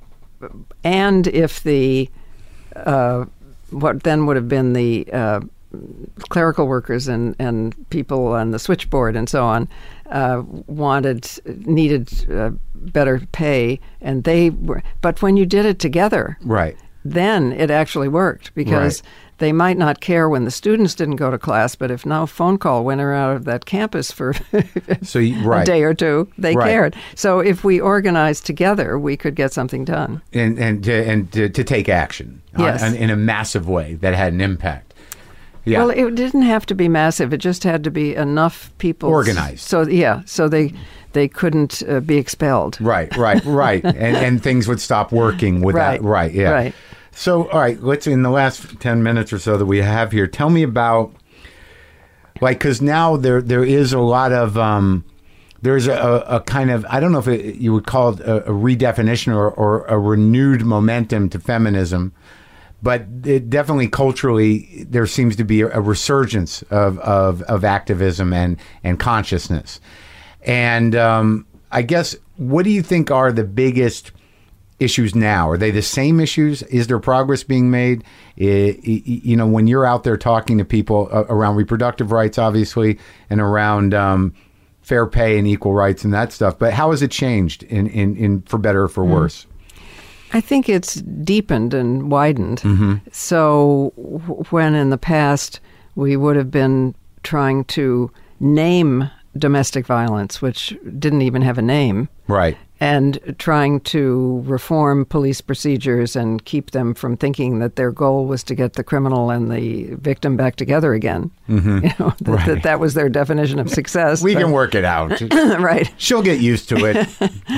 And if the, uh, what then would have been the uh, clerical workers and, and people on the switchboard and so on uh, wanted, needed uh, better pay, and they were, but when you did it together, right, then it actually worked, because right. they might not care when the students didn't go to class, but if no phone call went out of that campus for so you, right. a day or two, they right. cared. So if we organized together, we could get something done. And and to, and to, to take action yes. on, in a massive way that had an impact. Yeah. Well, it didn't have to be massive. It just had to be enough people organized. So yeah, so they they couldn't uh, be expelled. Right, right, right, and and things would stop working without. Right, right, yeah. Right. So, all right, let's in the last ten minutes or so that we have here, tell me about, like, because now there there is a lot of um, there's a, a kind of, I don't know if it, you would call it a, a redefinition or, or a renewed momentum to feminism. But it definitely culturally, there seems to be a resurgence of, of, of activism and, and consciousness. And um, I guess, what do you think are the biggest issues now? Are they the same issues? Is there progress being made? It, you know, when you're out there talking to people around reproductive rights, obviously, and around um, fair pay and equal rights and that stuff. But how has it changed in, in, in for better or for worse? I think it's deepened and widened. Mm-hmm. So w- when in the past we would have been trying to name domestic violence, which didn't even have a name, Right. and trying to reform police procedures and keep them from thinking that their goal was to get the criminal and the victim back together again. Mm-hmm. You know, that, Right. that that was their definition of success. We but- can work it out. right. She'll get used to it.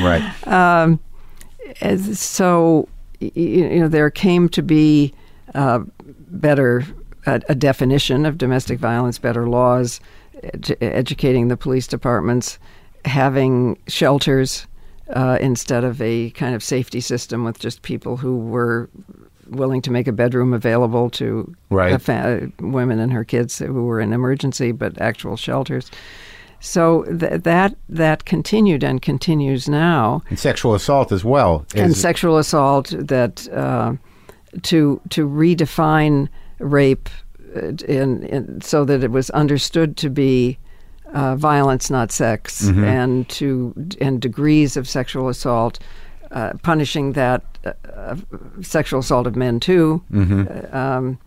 Right. As- So, y- you know, there came to be uh, better a, a definition of domestic violence, better laws, ed- educating the police departments, having shelters uh, instead of a kind of safety system with just people who were willing to make a bedroom available to Right. a fa- women and her kids who were in emergency, but actual shelters. So th- that that continued and continues now. And sexual assault as well. And is- sexual assault, that uh, to to redefine rape uh, in, in, so that it was understood to be uh, violence, not sex, Mm-hmm. and to and degrees of sexual assault, uh, punishing that uh, uh, sexual assault of men too. Mm-hmm. Uh, um,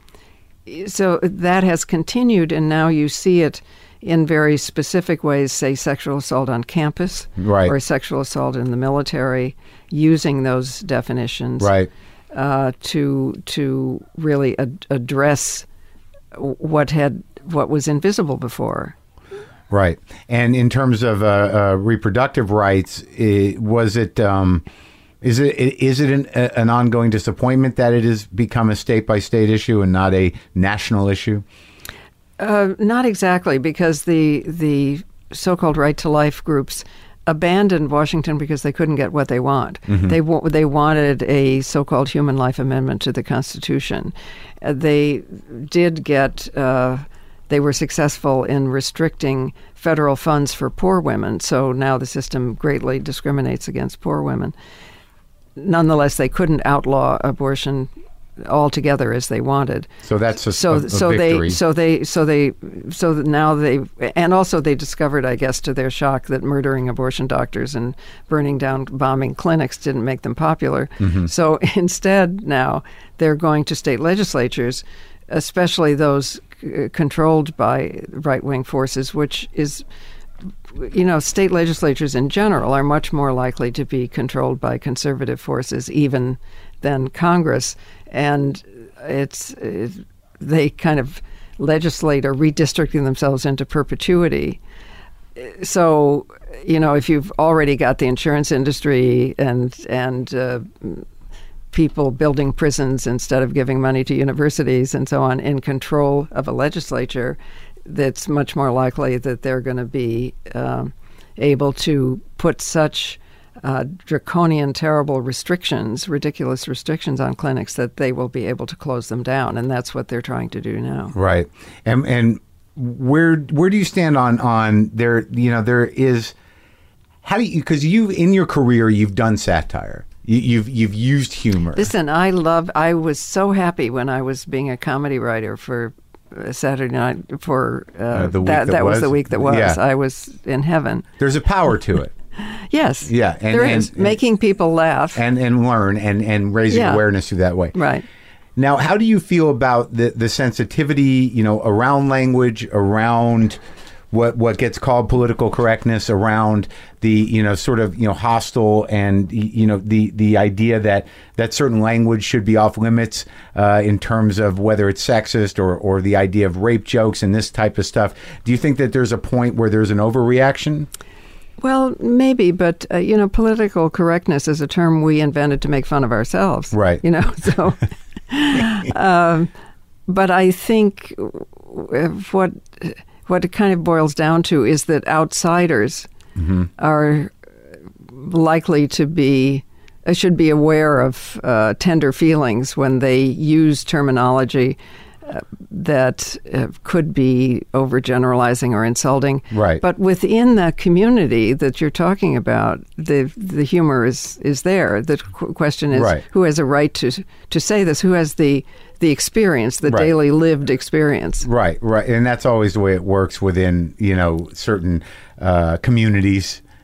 so that has continued, and now you see it in very specific ways, say sexual assault on campus, Right. or sexual assault in the military, using those definitions Right. uh, to to really ad- address what had what was invisible before. Right. And in terms of uh, uh, reproductive rights, I was it um, is it is it an, a, an ongoing disappointment that it has become a state by state issue and not a national issue? Uh, not exactly, because the the so-called right to life groups abandoned Washington because they couldn't get what they want. Mm-hmm. They wa- they wanted a so-called human life amendment to the Constitution. Uh, they did get. Uh, they were successful in restricting federal funds for poor women, so now the system greatly discriminates against poor women. Nonetheless, they couldn't outlaw abortion altogether as they wanted. So that's a, so a, a so victory. they so they so they so that now they and also they discovered, I guess to their shock, that murdering abortion doctors and burning down, bombing clinics didn't make them popular. Mm-hmm. So instead now they're going to state legislatures, especially those uh, controlled by right-wing forces, which is, you know, state legislatures in general are much more likely to be controlled by conservative forces even than Congress. And it's it, they kind of legislate or redistricting themselves into perpetuity. So, you know, if you've already got the insurance industry and and uh, people building prisons instead of giving money to universities and so on in control of a legislature, that's much more likely that they're going to be um, able to put such uh, draconian, terrible restrictions, ridiculous restrictions on clinics that they will be able to close them down. And that's what they're trying to do now. Right. And and where where do you stand on on there? You know, there is. How do you? Because you in your career you've done satire. You, you've you've used humor. Listen, I love. I was so happy when I was being a comedy writer for uh, Saturday Night for uh, Uh, the week that. that That was was? the week that was. Yeah. I was in heaven. There's a power to it. Yes. Yeah, and- there and- is and- making people laugh. and and learn and and raising Yeah. awareness through that way. Right. Now, how do you feel about the the sensitivity, you know, around language, around what what gets called political correctness, around the, you know, sort of, you know, hostile and, you know, the the idea that that certain language should be off limits uh, in terms of whether it's sexist or or the idea of rape jokes and this type of stuff? Do you think that there's a point where there's an overreaction? Well, maybe, but uh, you know, political correctness is a term we invented to make fun of ourselves. Right. You know, so. um, but I think what what it kind of boils down to is that outsiders Mm-hmm. are likely to be uh, should be aware of uh, tender feelings when they use terminology uh, that uh, could be overgeneralizing or insulting. Right. But within the community that you're talking about, the the humor is, is there. The qu- question is, Right. who has a right to to say this? Who has the the experience, the Right. daily lived experience? Right, right, and that's always the way it works within, you know, certain uh, communities.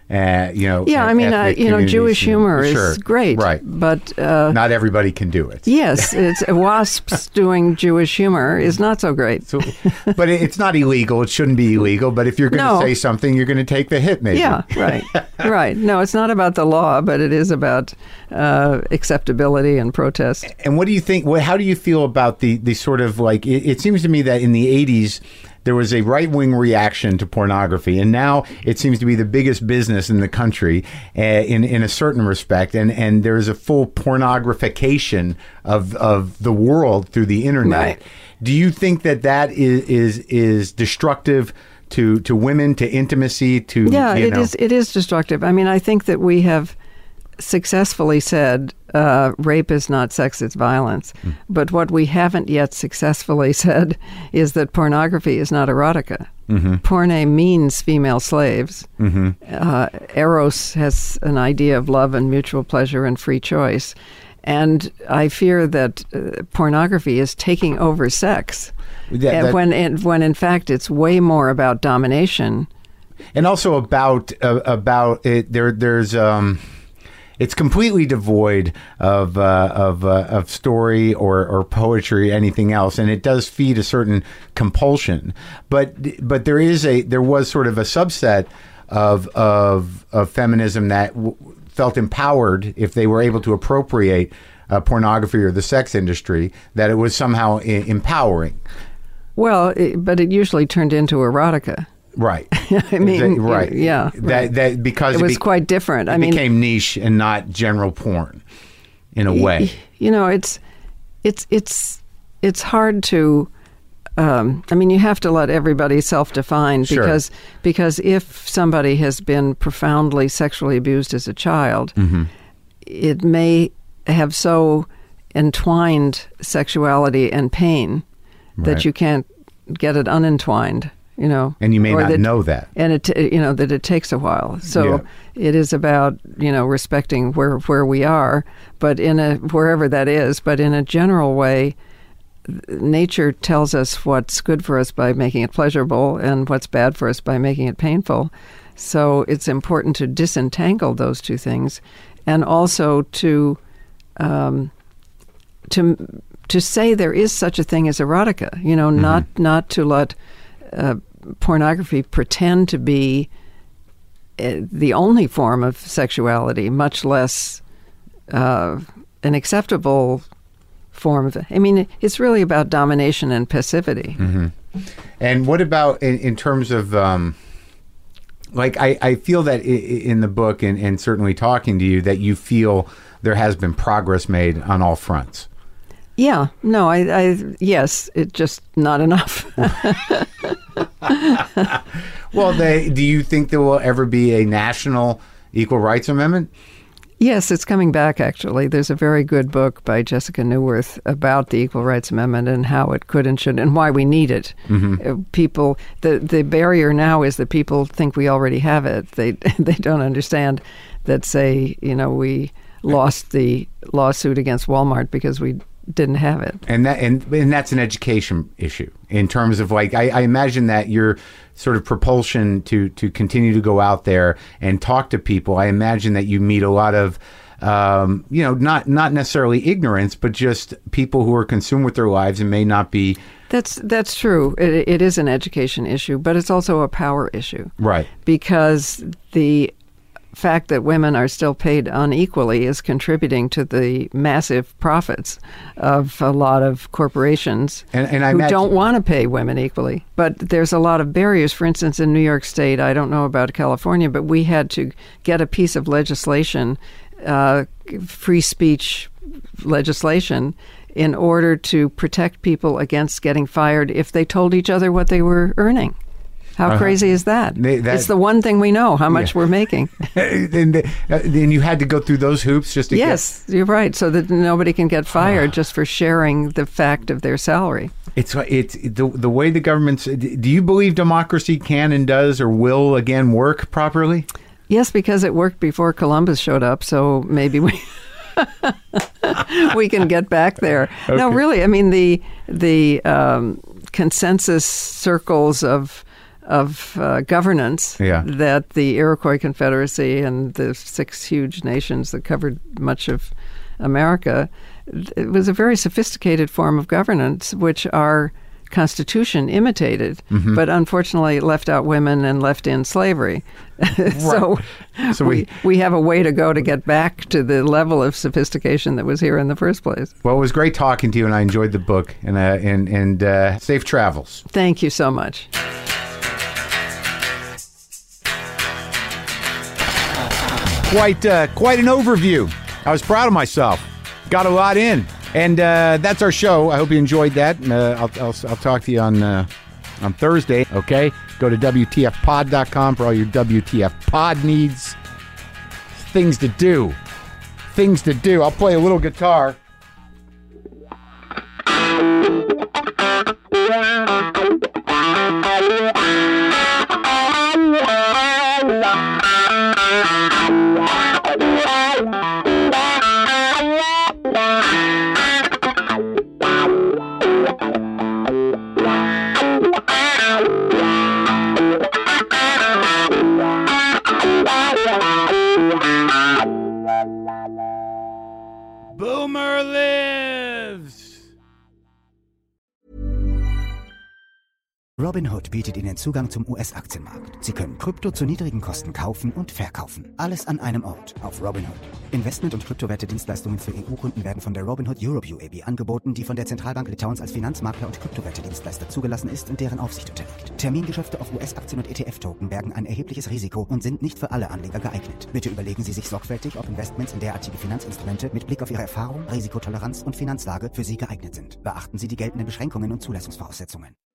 Uh, you know, yeah, I mean, uh, you know, Jewish humor is sure, great, right? But uh, not everybody can do it. Yes, it's wasps doing Jewish humor is not so great. So, but it, it's not illegal. It shouldn't be illegal. But if you're going to No. say something, you're going to take the hit, maybe. Yeah, right, right. No, it's not about the law, but it is about uh, acceptability and protest. And what do you think? What, how do you feel about the the sort of like? It, it seems to me that in the eighties. There was a right-wing reaction to pornography, and now it seems to be the biggest business in the country uh, in in a certain respect. And and there is a full pornographication of of the world through the internet. Right. Do you think that that is is is destructive to to women, to intimacy, to Yeah, you it know? is. It is destructive. I mean, I think that we have successfully said uh, rape is not sex, it's violence. Mm. But what we haven't yet successfully said is that pornography is not erotica. Mm-hmm. Porne means female slaves. Mm-hmm. Uh, Eros has an idea of love and mutual pleasure and free choice. And I fear that uh, pornography is taking over sex, Yeah, that- when, in, when in fact it's way more about domination. And also about uh, about it. There, there's um, it's completely devoid of uh, of uh, of story or, or poetry, anything else, and it does feed a certain compulsion. But but there is a there was sort of a subset of of of feminism that w- felt empowered if they were able to appropriate uh, pornography or the sex industry, that it was somehow I- empowering. Well, it, but it usually turned into erotica. Right. I mean, That- right. yeah. That right. that because it was be- quite different. It I mean, became niche and not general porn, in a way. You know, it's it's it's it's hard to. Um, I mean, you have to let everybody self-define Sure. because because if somebody has been profoundly sexually abused as a child, Mm-hmm. it may have so entwined sexuality and pain Right. that you can't get it unentwined. You know, And you may or not that- know that. and it you know that it takes a while. So Yeah. it is about you know respecting where where we are, but in a wherever that is, but in a general way, nature tells us what's good for us by making it pleasurable and what's bad for us by making it painful. So it's important to disentangle those two things, and also to um, to to say there is such a thing as erotica. You know, mm-hmm. not not to let uh, pornography pretend to be uh, the only form of sexuality, much less uh, an acceptable form of it. I mean, it's really about domination and passivity. Mm-hmm. And what about in, in terms of, um, like, I, I feel that i- in the book and, and certainly talking to you that you feel there has been progress made on all fronts. Yeah, no, I, I yes, it's just not enough. Well, they, do you think there will ever be a national equal rights amendment? Yes, it's coming back, actually. There's a very good book by Jessica Neuwirth about the Equal Rights Amendment and how it could and should and why we need it. Mm-hmm. Uh, people, the, the barrier now is that people think we already have it. They they don't understand that, say, you know, we lost the lawsuit against Walmart because we didn't have it. And that and, and that's an education issue in terms of, like, I, I imagine that your sort of propulsion to to continue to go out there and talk to people. I imagine that you meet a lot of, um, you know, not not necessarily ignorance, but just people who are consumed with their lives and may not be. That's that's true. It, it is an education issue, but it's also a power issue. Right. Because the fact that women are still paid unequally is contributing to the massive profits of a lot of corporations And- and I who imagine- don't want to pay women equally. But there's a lot of barriers. For instance, in New York State, I don't know about California, but we had to get a piece of legislation, uh, free speech legislation, in order to protect people against getting fired if they told each other what they were earning. How Uh-huh. crazy is that? They- that- It's the one thing we know, how much Yeah. we're making. and uh, then you had to go through those hoops just to Yes, you're right. So that nobody can get fired just for sharing the fact of their salary. get. It's it's the the way the government's. Do you believe democracy can and does or will again work properly? Yes, because it worked before Columbus showed up, so maybe we we can get back there. No, Okay. really, I mean the the um, consensus circles of of uh, governance Yeah. that the Iroquois Confederacy and the six huge nations that covered much of America, it was a very sophisticated form of governance, which our Constitution imitated, Mm-hmm. but unfortunately left out women and left in slavery. so So we, we- we have a way to go to get back to the level of sophistication that was here in the first place. Well, it was great talking to you, and I enjoyed the book. And uh, and and uh, safe travels. Thank you so much. Quite uh, quite an overview. I was proud of myself. Got a lot in, and uh, that's our show. I hope you enjoyed that. Uh, I'll, I'll I'll talk to you on uh, on Thursday. Okay, go to W T F pod dot com for all your W T F pod needs. Things to do. Things to do. I'll play a little guitar. Boomer lives! Robinhood bietet Ihnen Zugang zum U S-Aktienmarkt. Sie können Krypto zu niedrigen Kosten kaufen und verkaufen. Alles an einem Ort auf Robinhood. Investment- und Kryptowerte-Dienstleistungen für E U-Kunden werden von der Robinhood Europe U A B angeboten, die von der Zentralbank Litauens als Finanzmakler und Kryptowerte-Dienstleister zugelassen ist und deren Aufsicht unterliegt. Termingeschäfte auf U S-Aktien und E T F-Token bergen ein erhebliches Risiko und sind nicht für alle Anleger geeignet. Bitte überlegen Sie sich sorgfältig, ob Investments in derartige Finanzinstrumente mit Blick auf Ihre Erfahrung, Risikotoleranz und Finanzlage für Sie geeignet sind. Beachten Sie die geltenden Beschränkungen und Zulassungsvoraussetzungen.